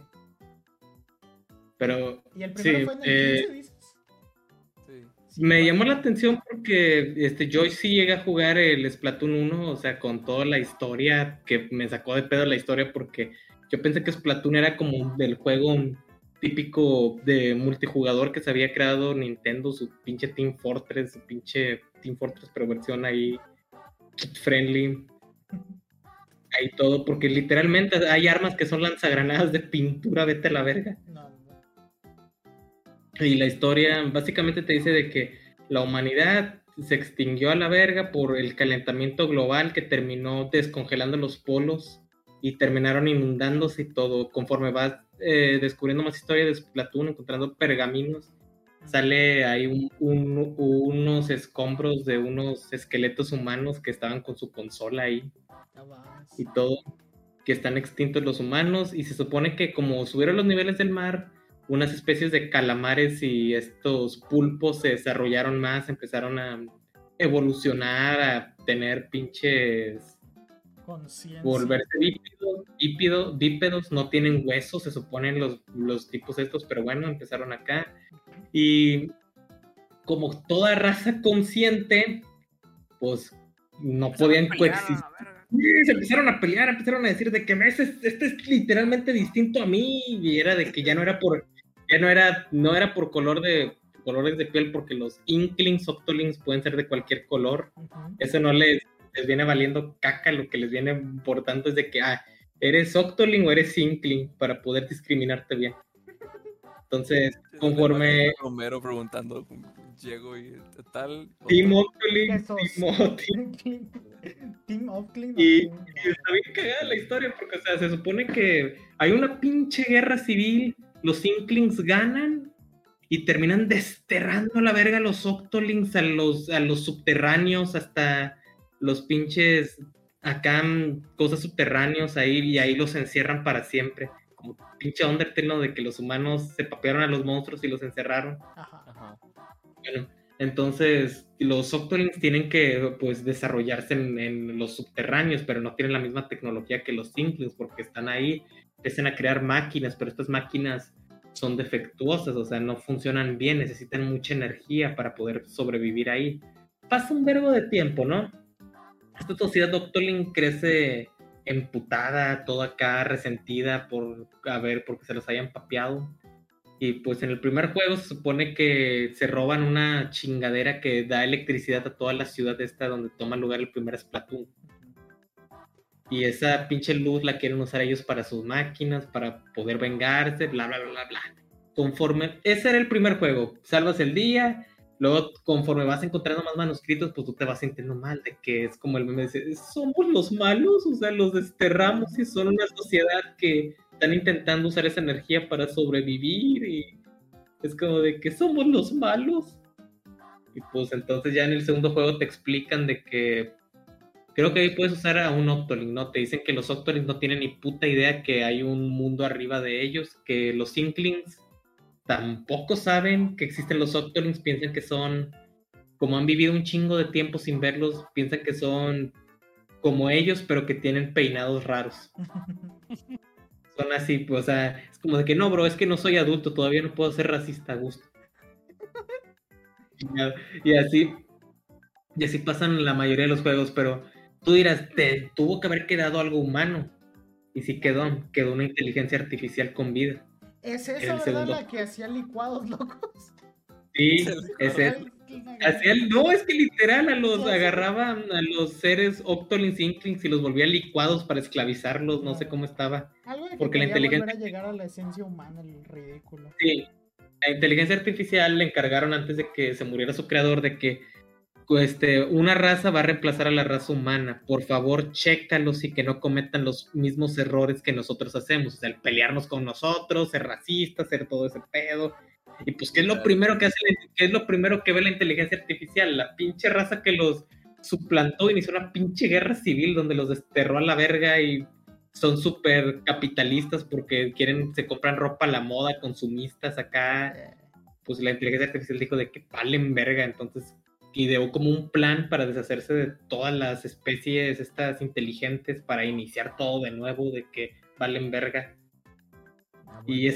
Pero ¿Y el primero sí, fue en el 15, dices? Sí. me llamó la atención porque Joy sí llega a jugar el Splatoon 1, o sea, con toda la historia, que me sacó de pedo la historia porque yo pensé que Splatoon era como del juego típico de multijugador que se había creado Nintendo, su pinche Team Fortress, pero versión ahí kid friendly. Ahí todo, porque literalmente hay armas que son lanzagranadas de pintura, vete a la verga. No. Y la historia básicamente te dice de que la humanidad se extinguió a la verga por el calentamiento global que terminó descongelando los polos y terminaron inundándose y todo. Conforme vas descubriendo más historia de Splatoon, encontrando pergaminos, sale ahí unos escombros de unos esqueletos humanos que estaban con su consola ahí y todo, que están extintos los humanos, y se supone que como subieron los niveles del mar, unas especies de calamares y estos pulpos se desarrollaron más, empezaron a evolucionar, a tener pinches... conciencia. Volverse bípedos, no tienen huesos, se suponen los tipos estos, pero bueno, empezaron acá. Y como toda raza consciente, pues no podían coexistir. Se empezaron a pelear, empezaron a decir de que este es literalmente distinto a mí, y era de que no era por colores de piel, porque los Inklings, Octolings pueden ser de cualquier color. Eso no les viene valiendo caca, lo que les viene importando es de que eres Octoling o eres Inkling para poder discriminarte bien. Entonces, conforme Romero preguntando, llego y tal. Team Octoling, Team Octoling. Y está bien cagada la historia porque, o sea, se supone que hay una pinche guerra civil, los Inklings ganan y terminan desterrando a la verga a los Octolings, a los subterráneos, hasta los pinches acá cosas subterráneos ahí, y ahí los encierran para siempre, como pinche Undertale, ¿no? De que los humanos se papearon a los monstruos y los encerraron. Ajá. Bueno, entonces los Octolings tienen que pues desarrollarse en los subterráneos, pero no tienen la misma tecnología que los Inklings, porque están ahí, empiezan a crear máquinas, pero estas máquinas son defectuosas, o sea, no funcionan bien, necesitan mucha energía para poder sobrevivir ahí. Pasa un vergo de tiempo, ¿no? Esta sociedad Octoling crece emputada, toda acá resentida porque se los hayan papeado. Y pues en el primer juego se supone que se roban una chingadera que da electricidad a toda la ciudad esta donde toma lugar el primer Splatoon. Y esa pinche luz la quieren usar ellos para sus máquinas, para poder vengarse, bla, bla, bla, bla, bla. Ese era el primer juego. Salvas el día. Luego, conforme vas encontrando más manuscritos, pues tú te vas sintiendo mal, de que es como el meme dice, somos los malos, o sea, los desterramos y son una sociedad que están intentando usar esa energía para sobrevivir, y es como de que somos los malos. Y pues entonces ya en el segundo juego te explican de que creo que ahí puedes usar a un Octoling, ¿no? Te dicen que los Octolings no tienen ni puta idea que hay un mundo arriba de ellos, que los Inklings tampoco saben que existen los Octolings, piensan que son, como han vivido un chingo de tiempo sin verlos, piensan que son como ellos, pero que tienen peinados raros. Son así, pues, o sea, es como de que no, bro, es que no soy adulto, todavía no puedo ser racista a gusto. Y así, y así pasan la mayoría de los juegos, pero tú dirás, te tuvo que haber quedado algo humano. Y sí quedó una inteligencia artificial con vida. Es En esa, el ¿verdad? segundo. La que hacía licuados locos. Sí, es eso. No, es que literal agarraba a los seres Octolings, Inklings y los volvía licuados para esclavizarlos, no sé cómo estaba. Algo de que Porque la quería volver inteligencia, a llegar a la esencia humana, el ridículo. sí, la inteligencia artificial le encargaron antes de que se muriera su creador de que una raza va a reemplazar a la raza humana. Por favor, chécalos y que no cometan los mismos errores que nosotros hacemos. O sea, el pelearnos con nosotros, ser racistas, hacer todo ese pedo. Y pues, ¿qué es lo primero que hace? ¿Qué es lo primero que ve la inteligencia artificial? La pinche raza que los suplantó, inició una pinche guerra civil donde los desterró a la verga y son súper capitalistas porque se compran ropa a la moda, consumistas acá. Pues la inteligencia artificial dijo de que valen verga, entonces ideó como un plan para deshacerse de todas las especies estas inteligentes para iniciar todo de nuevo, de que valen verga. Y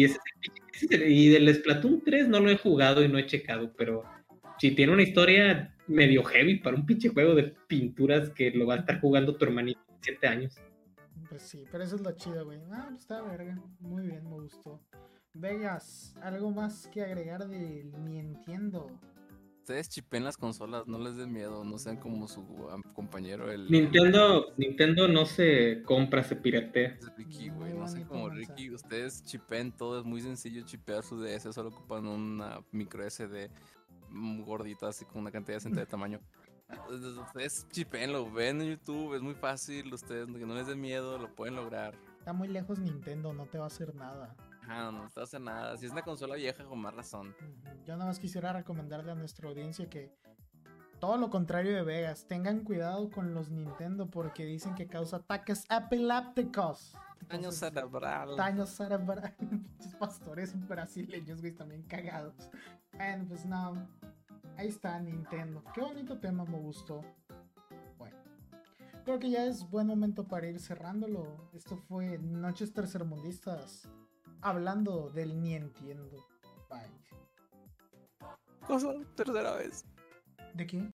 del Splatoon 3 no lo he jugado y no he checado, pero si tiene una historia medio heavy para un pinche juego de pinturas que lo va a estar jugando tu hermanito de 7 años. Pues sí, pero eso es lo chido, güey. Pues está verga. Muy bien, me gustó. Vegas, ¿algo más que agregar de Nintendo? Ustedes chipen las consolas, no les den miedo, no sean como su compañero Nintendo no se compra, se piratea. Es Ricky, güey, no sé cómo Ricky, ustedes chipen todo, es muy sencillo chipear su DS, solo ocupan una micro SD gordita, así con una cantidad decente de tamaño. Ustedes chipenlo, ven en YouTube, es muy fácil, ustedes que no les den miedo, lo pueden lograr. Está muy lejos Nintendo, no te va a hacer nada. No te va a hacer nada, si es una consola vieja con más razón. Yo nada más quisiera recomendarle a nuestra audiencia que todo lo contrario de Vegas, tengan cuidado con los Nintendo porque dicen que causa ataques epilépticos. Daño cerebral. Daño cerebral. Muchos pastores brasileños, güey, también cagados. Bueno, pues no. Ahí está Nintendo. Qué bonito tema, me gustó. Bueno, creo que ya es buen momento para ir cerrándolo. Esto fue Noches Tercermundistas. Hablando del Nintendo. Bye. Cosa tercera vez. ¿De qué?